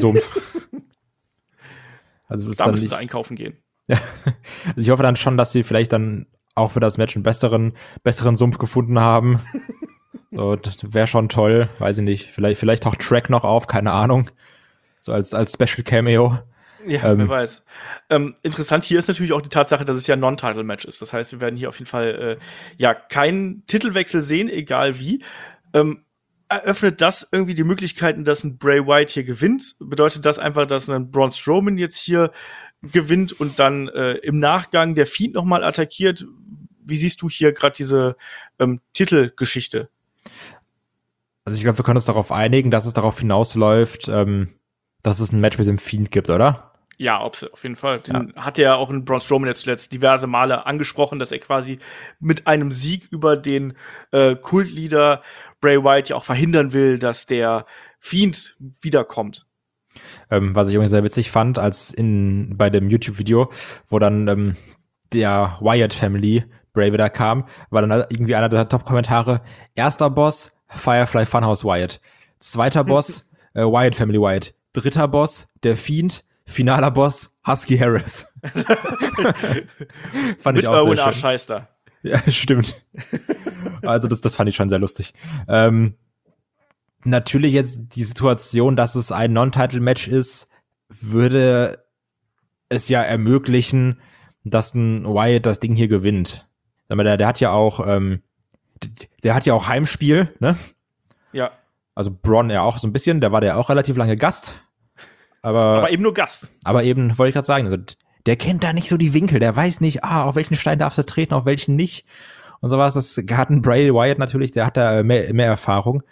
Also es ist Da dann müssen nicht, sie einkaufen gehen. ja. Also ich hoffe dann schon, dass sie vielleicht dann auch für das Match einen besseren Sumpf gefunden haben. So, das wäre schon toll, weiß ich nicht. Vielleicht taucht Track noch auf, keine Ahnung. So als Special Cameo. Ja, wer weiß. Interessant hier ist natürlich auch die Tatsache, dass es ja ein Non-Title-Match ist. Das heißt, wir werden hier auf jeden Fall keinen Titelwechsel sehen, egal wie. Eröffnet das irgendwie die Möglichkeiten, dass ein Bray Wyatt hier gewinnt? Bedeutet das einfach, dass ein Braun Strowman jetzt hier gewinnt und dann im Nachgang der Fiend nochmal attackiert? Wie siehst du hier gerade diese Titelgeschichte? Also ich glaube, wir können uns darauf einigen, dass es darauf hinausläuft, dass es ein Match mit dem Fiend gibt, oder? Ja, auf jeden Fall. Den hat ja auch ein Braun Strowman jetzt zuletzt diverse Male angesprochen, dass er quasi mit einem Sieg über den Kultleader Bray Wyatt ja auch verhindern will, dass der Fiend wiederkommt. Was ich übrigens sehr witzig fand, bei dem YouTube-Video, wo dann der Wyatt Family Bray wieder kam, war dann irgendwie einer der Top-Kommentare: erster Boss, Firefly Funhouse Wyatt. Zweiter Boss, Wyatt Family Wyatt. Dritter Boss, der Fiend. Finaler Boss, Husky Harris. Fand mit ich auch sehr schön. Scheißer. Ja, stimmt. Also das fand ich schon sehr lustig. Natürlich jetzt die Situation, dass es ein Non-Title-Match ist, würde es ja ermöglichen, dass ein Wyatt das Ding hier gewinnt. Der hat ja auch Heimspiel, ne? Ja. Also Braun ja auch so ein bisschen, der war ja auch relativ lange Gast. Aber eben nur Gast. Aber eben, wollte ich gerade sagen, also, der kennt da nicht so die Winkel, der weiß nicht, auf welchen Stein darfst du treten, auf welchen nicht. Und sowas, das hat ein Bray Wyatt natürlich, der hat da mehr Erfahrung.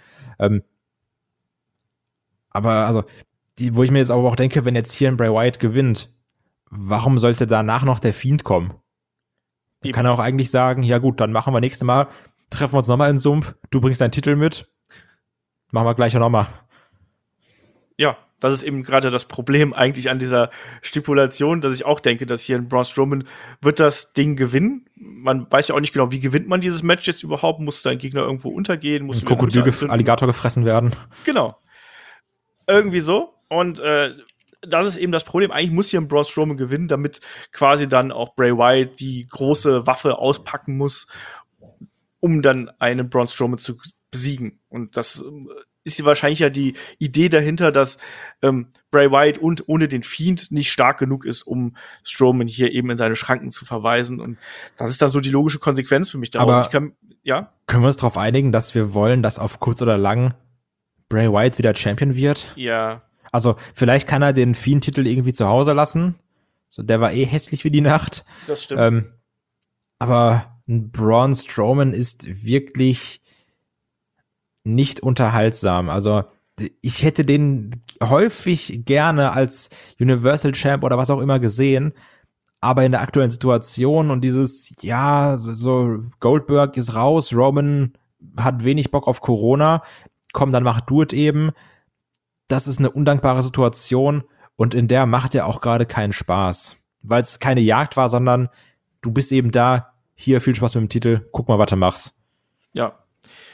Aber also, wo ich mir jetzt aber auch denke, wenn jetzt hier ein Bray Wyatt gewinnt, warum sollte danach noch der Fiend kommen? Man kann auch eigentlich sagen, ja gut, dann machen wir nächstes Mal, treffen wir uns nochmal in den Sumpf, du bringst deinen Titel mit, machen wir gleich nochmal. Ja, das ist eben gerade das Problem eigentlich an dieser Stipulation, dass ich auch denke, dass hier ein Braun Strowman wird das Ding gewinnen. Man weiß ja auch nicht genau, wie gewinnt man dieses Match jetzt überhaupt? Muss sein Gegner irgendwo untergehen? Muss ein Krokodil, Alligator gefressen werden? Genau. Irgendwie so. Und das ist eben das Problem. Eigentlich muss hier ein Braun Strowman gewinnen, damit quasi dann auch Bray Wyatt die große Waffe auspacken muss, um dann einen Braun Strowman zu besiegen. Und das ist wahrscheinlich ja die Idee dahinter, dass Bray Wyatt und ohne den Fiend nicht stark genug ist, um Strowman hier eben in seine Schranken zu verweisen. Und das ist dann so die logische Konsequenz für mich daraus. Aber können wir uns darauf einigen, dass wir wollen, dass auf kurz oder lang Bray Wyatt wieder Champion wird? Ja. Also vielleicht kann er den Fiend-Titel irgendwie zu Hause lassen. So, der war hässlich wie die Nacht. Das stimmt. Aber ein Braun Strowman ist wirklich nicht unterhaltsam. Also ich hätte den häufig gerne als Universal Champ oder was auch immer gesehen, aber in der aktuellen Situation und dieses, so Goldberg ist raus, Roman hat wenig Bock auf Corona, komm, dann mach du es eben. Das ist eine undankbare Situation und in der macht er auch gerade keinen Spaß, weil es keine Jagd war, sondern du bist eben da, hier, viel Spaß mit dem Titel, guck mal, was du machst. Ja.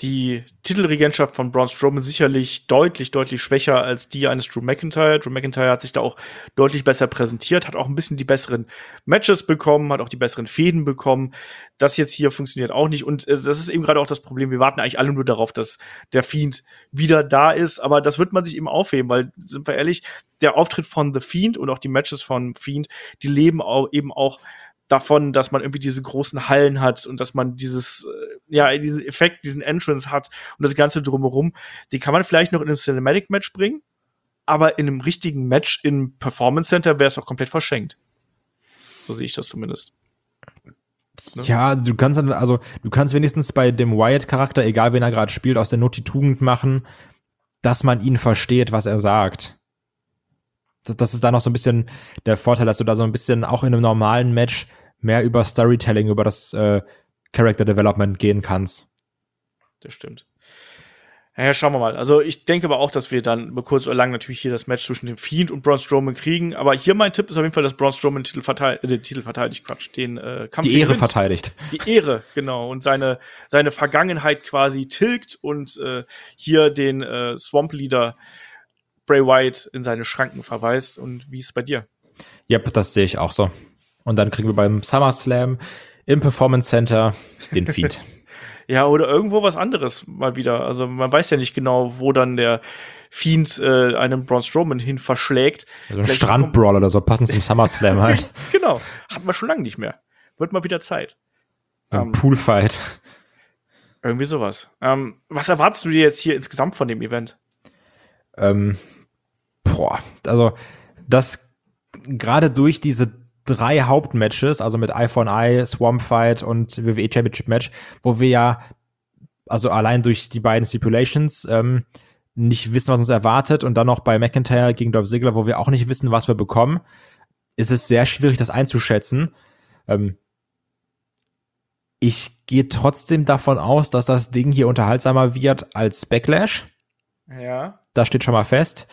die Titelregentschaft von Braun Strowman sicherlich deutlich, deutlich schwächer als die eines Drew McIntyre. Drew McIntyre hat sich da auch deutlich besser präsentiert, hat auch ein bisschen die besseren Matches bekommen, hat auch die besseren Fäden bekommen. Das jetzt hier funktioniert auch nicht. Und das ist eben gerade auch das Problem. Wir warten eigentlich alle nur darauf, dass der Fiend wieder da ist. Aber das wird man sich eben aufheben, weil, sind wir ehrlich, der Auftritt von The Fiend und auch die Matches von Fiend, die leben auch eben auch davon, dass man irgendwie diese großen Hallen hat und dass man diesen Effekt, diesen Entrance hat und das Ganze drumherum, den kann man vielleicht noch in einem Cinematic-Match bringen, aber in einem richtigen Match im Performance Center wäre es auch komplett verschenkt. So sehe ich das zumindest. Ne? Ja, du kannst wenigstens bei dem Wyatt-Charakter, egal wen er gerade spielt, aus der Not die Tugend machen, dass man ihn versteht, was er sagt. Das ist da noch so ein bisschen der Vorteil, dass du da so ein bisschen auch in einem normalen Match mehr über Storytelling, über das Character Development gehen kannst. Das stimmt. Ja, schauen wir mal. Also ich denke aber auch, dass wir dann über kurz oder lang natürlich hier das Match zwischen dem Fiend und Braun Strowman kriegen. Aber hier mein Tipp ist auf jeden Fall, dass Braun Strowman den Titel verteidigt, den Kampf. Die Ehre verteidigt. Die Ehre, genau. Und seine Vergangenheit quasi tilgt und hier den Swamp Leader Bray Wyatt in seine Schranken verweist. Und wie ist es bei dir? Yep, das sehe ich auch so. Und dann kriegen wir beim SummerSlam im Performance Center den Fiend. Ja, oder irgendwo was anderes mal wieder. Also man weiß ja nicht genau, wo dann der Fiend einen Braun Strowman hin verschlägt. Also ein Strandbrawl oder so, passend zum SummerSlam halt. Genau, hatten wir schon lange nicht mehr. Wird mal wieder Zeit. Ein Poolfight. Irgendwie sowas. Was erwartest du dir jetzt hier insgesamt von dem Event? Also das gerade durch diese 3 Hauptmatches, also mit Eye for an Eye, Swamp Fight und WWE Championship Match, wo wir ja, also allein durch die beiden Stipulations, nicht wissen, was uns erwartet, und dann noch bei McIntyre gegen Dolph Ziggler, wo wir auch nicht wissen, was wir bekommen, ist es sehr schwierig, das einzuschätzen. Ich gehe trotzdem davon aus, dass das Ding hier unterhaltsamer wird als Backlash. Ja. Das steht schon mal fest.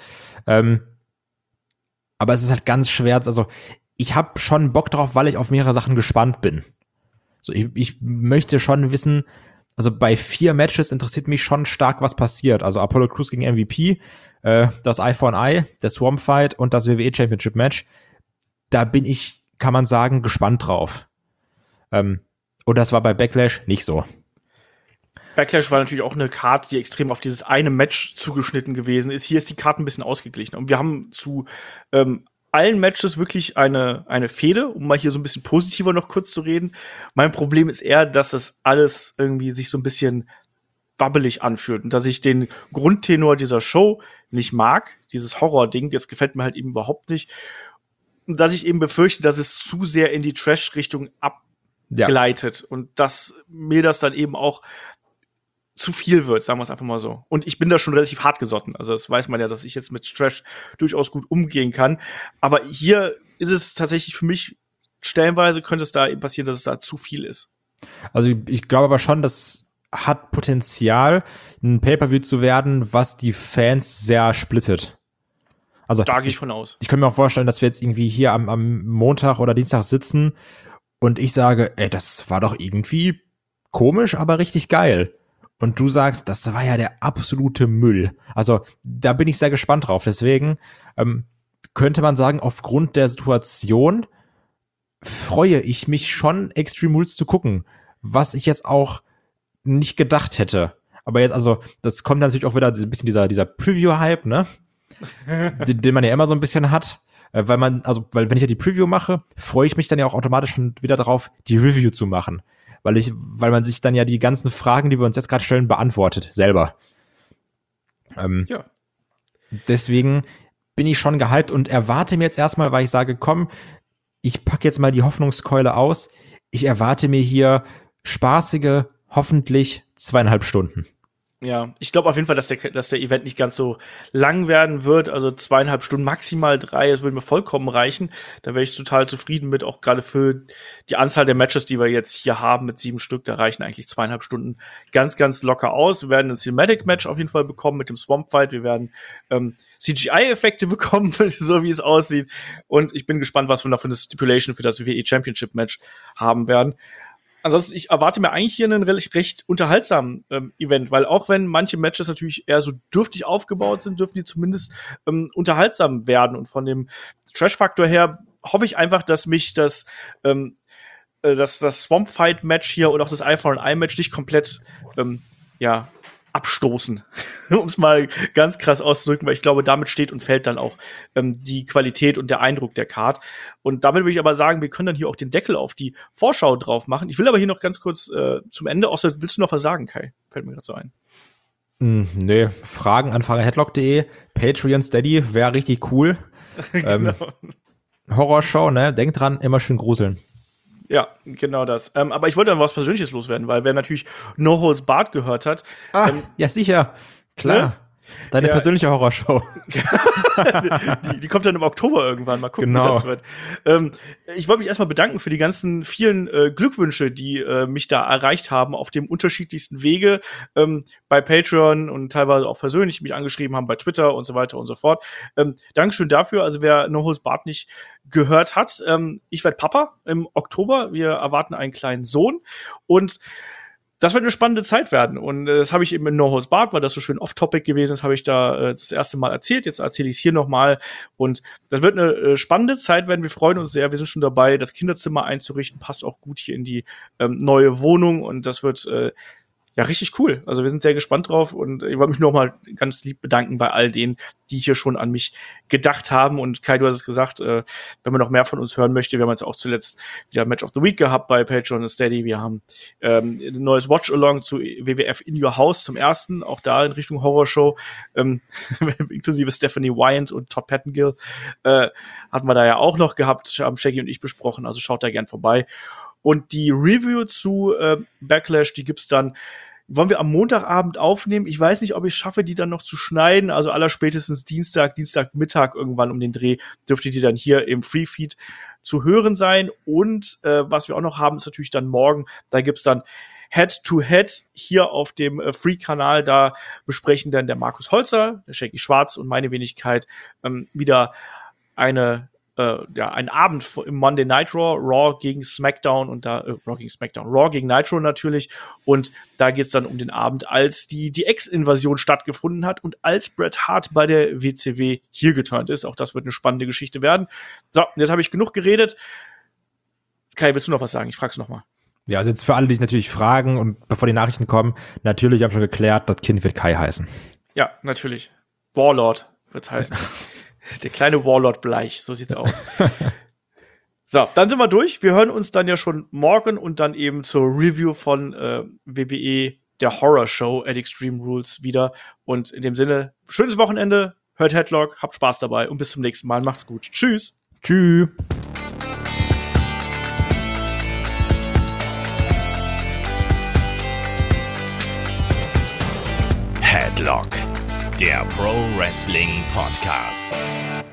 Aber es ist halt ganz schwer, also ich habe schon Bock drauf, weil ich auf mehrere Sachen gespannt bin. So, ich möchte schon wissen, also bei 4 Matches interessiert mich schon stark, was passiert. Also Apollo Crews gegen MVP, das Eye for an Eye, der Swamp Fight und das WWE Championship Match. Da bin ich, kann man sagen, gespannt drauf. Und das war bei Backlash nicht so. Backlash war natürlich auch eine Card, die extrem auf dieses eine Match zugeschnitten gewesen ist. Hier ist die Card ein bisschen ausgeglichen. Und wir haben zu allen Matches wirklich eine Fehde, um mal hier so ein bisschen positiver noch kurz zu reden. Mein Problem ist eher, dass das alles irgendwie sich so ein bisschen wabbelig anfühlt und dass ich den Grundtenor dieser Show nicht mag, dieses Horror-Ding, das gefällt mir halt eben überhaupt nicht. Und dass ich eben befürchte, dass es zu sehr in die Trash-Richtung abgleitet und dass mir das dann eben auch zu viel wird, sagen wir es einfach mal so. Und ich bin da schon relativ hart gesotten. Also das weiß man ja, dass ich jetzt mit Trash durchaus gut umgehen kann. Aber hier ist es tatsächlich für mich, stellenweise könnte es da eben passieren, dass es da zu viel ist. Also ich glaube aber schon, das hat Potenzial, ein Pay-Per-View zu werden, was die Fans sehr splittet. Also da gehe ich von aus. Ich könnte mir auch vorstellen, dass wir jetzt irgendwie hier am Montag oder Dienstag sitzen und ich sage, das war doch irgendwie komisch, aber richtig geil. Und du sagst, das war ja der absolute Müll. Also da bin ich sehr gespannt drauf. Deswegen könnte man sagen, aufgrund der Situation freue ich mich schon, Extreme Rules zu gucken. Was ich jetzt auch nicht gedacht hätte. Aber jetzt, also, das kommt natürlich auch wieder ein bisschen dieser Preview-Hype, ne? den man ja immer so ein bisschen hat. Weil wenn ich ja die Preview mache, freue ich mich dann ja auch automatisch schon wieder darauf, die Review zu machen. Weil man sich dann ja die ganzen Fragen, die wir uns jetzt gerade stellen, beantwortet, selber. Ja. Deswegen bin ich schon gehypt und erwarte mir jetzt erstmal, weil ich sage, komm, ich packe jetzt mal die Hoffnungskeule aus. Ich erwarte mir hier spaßige, hoffentlich 2,5 Stunden. Ja, ich glaube auf jeden Fall, dass der Event nicht ganz so lang werden wird. Also 2,5 Stunden, maximal 3, das würde mir vollkommen reichen. Da wäre ich total zufrieden mit, auch gerade für die Anzahl der Matches, die wir jetzt hier haben, mit 7 Stück, da reichen eigentlich 2,5 Stunden ganz, ganz locker aus. Wir werden ein Cinematic-Match auf jeden Fall bekommen mit dem Swamp Fight. Wir werden CGI-Effekte bekommen, so wie es aussieht. Und ich bin gespannt, was wir noch für eine Stipulation für das WWE Championship-Match haben werden. Ansonsten, ich erwarte mir eigentlich hier einen recht unterhaltsamen Event, weil auch wenn manche Matches natürlich eher so dürftig aufgebaut sind, dürfen die zumindest unterhaltsam werden. Und von dem Trash-Faktor her hoffe ich einfach, dass mich das Swamp Fight-Match hier und auch das Eye for an Eye-Match nicht komplett abstoßen, um es mal ganz krass auszudrücken, weil ich glaube, damit steht und fällt dann auch die Qualität und der Eindruck der Card. Und damit will ich aber sagen, wir können dann hier auch den Deckel auf die Vorschau drauf machen. Ich will aber hier noch ganz kurz zum Ende, außer willst du noch was sagen, Kai? Fällt mir gerade so ein. Nee, Fragen an Headlock.de, Patreon, Steady, wäre richtig cool. Genau. Horrorshow, ne? Denkt dran, immer schön gruseln. Ja, genau das. Aber ich wollte dann was Persönliches loswerden, weil wer natürlich No Holds Barred gehört hat. Ja, sicher. Klar. Ne? Deine persönliche Horrorshow. die kommt dann im Oktober irgendwann. Mal gucken, Genau. wie das wird. Ich wollte mich erstmal bedanken für die ganzen vielen Glückwünsche, die mich da erreicht haben auf dem unterschiedlichsten Wege. Bei Patreon und teilweise auch persönlich mich angeschrieben haben bei Twitter und so weiter und so fort. Dankeschön dafür. Also wer No Holds Barred nicht gehört hat, ich werde Papa im Oktober. Wir erwarten einen kleinen Sohn und das wird eine spannende Zeit werden. Und das habe ich eben in No Holds Barred, weil das so schön off-topic gewesen ist, habe ich da das erste Mal erzählt. Jetzt erzähle ich es hier nochmal. Und das wird eine spannende Zeit werden. Wir freuen uns sehr. Wir sind schon dabei, das Kinderzimmer einzurichten. Passt auch gut hier in die neue Wohnung. Und das wird richtig cool. Also wir sind sehr gespannt drauf. Und ich wollte mich nochmal ganz lieb bedanken bei all denen, die hier schon an mich gedacht haben. Und Kai, du hast es gesagt, wenn man noch mehr von uns hören möchte, wir haben jetzt auch zuletzt wieder Match of the Week gehabt bei Patreon und Steady. Wir haben ein neues Watch-Along zu WWF In Your House zum ersten, auch da in Richtung Horrorshow, inklusive Stephanie Wyant und Todd Pettengill, hatten wir da ja auch noch gehabt, haben Shaggy und ich besprochen, also schaut da gern vorbei. Und die Review zu Backlash, die gibt's dann, wollen wir am Montagabend aufnehmen. Ich weiß nicht, ob ich es schaffe, die dann noch zu schneiden. Also allerspätestens Dienstagmittag irgendwann um den Dreh dürfte die dann hier im Free-Feed zu hören sein. Und was wir auch noch haben, ist natürlich dann morgen. Da gibt's dann Head-to-Head hier auf dem Free-Kanal. Da besprechen dann der Markus Holzer, der Shaggy Schwarz und meine Wenigkeit wieder einen Abend im Monday Night Raw gegen SmackDown und da Raw gegen Nitro natürlich und da geht's dann um den Abend, als die X-Invasion stattgefunden hat und als Bret Hart bei der WCW hier geturnt ist. Auch das wird eine spannende Geschichte werden. So, jetzt habe ich genug geredet. Kai, willst du noch was sagen? Ich frag's noch mal. Ja, also jetzt für alle, die sich natürlich fragen und bevor die Nachrichten kommen, natürlich haben wir schon geklärt, das Kind wird Kai heißen. Ja, natürlich. Warlord wird's heißen. Der kleine Warlord Bleich, so sieht's aus. So, dann sind wir durch. Wir hören uns dann ja schon morgen und dann eben zur Review von WWE, der Horror Show at Extreme Rules wieder. Und in dem Sinne, schönes Wochenende, hört Headlock, habt Spaß dabei und bis zum nächsten Mal. Macht's gut. Tschüss. Tschüss. Headlock, der Pro Wrestling Podcast.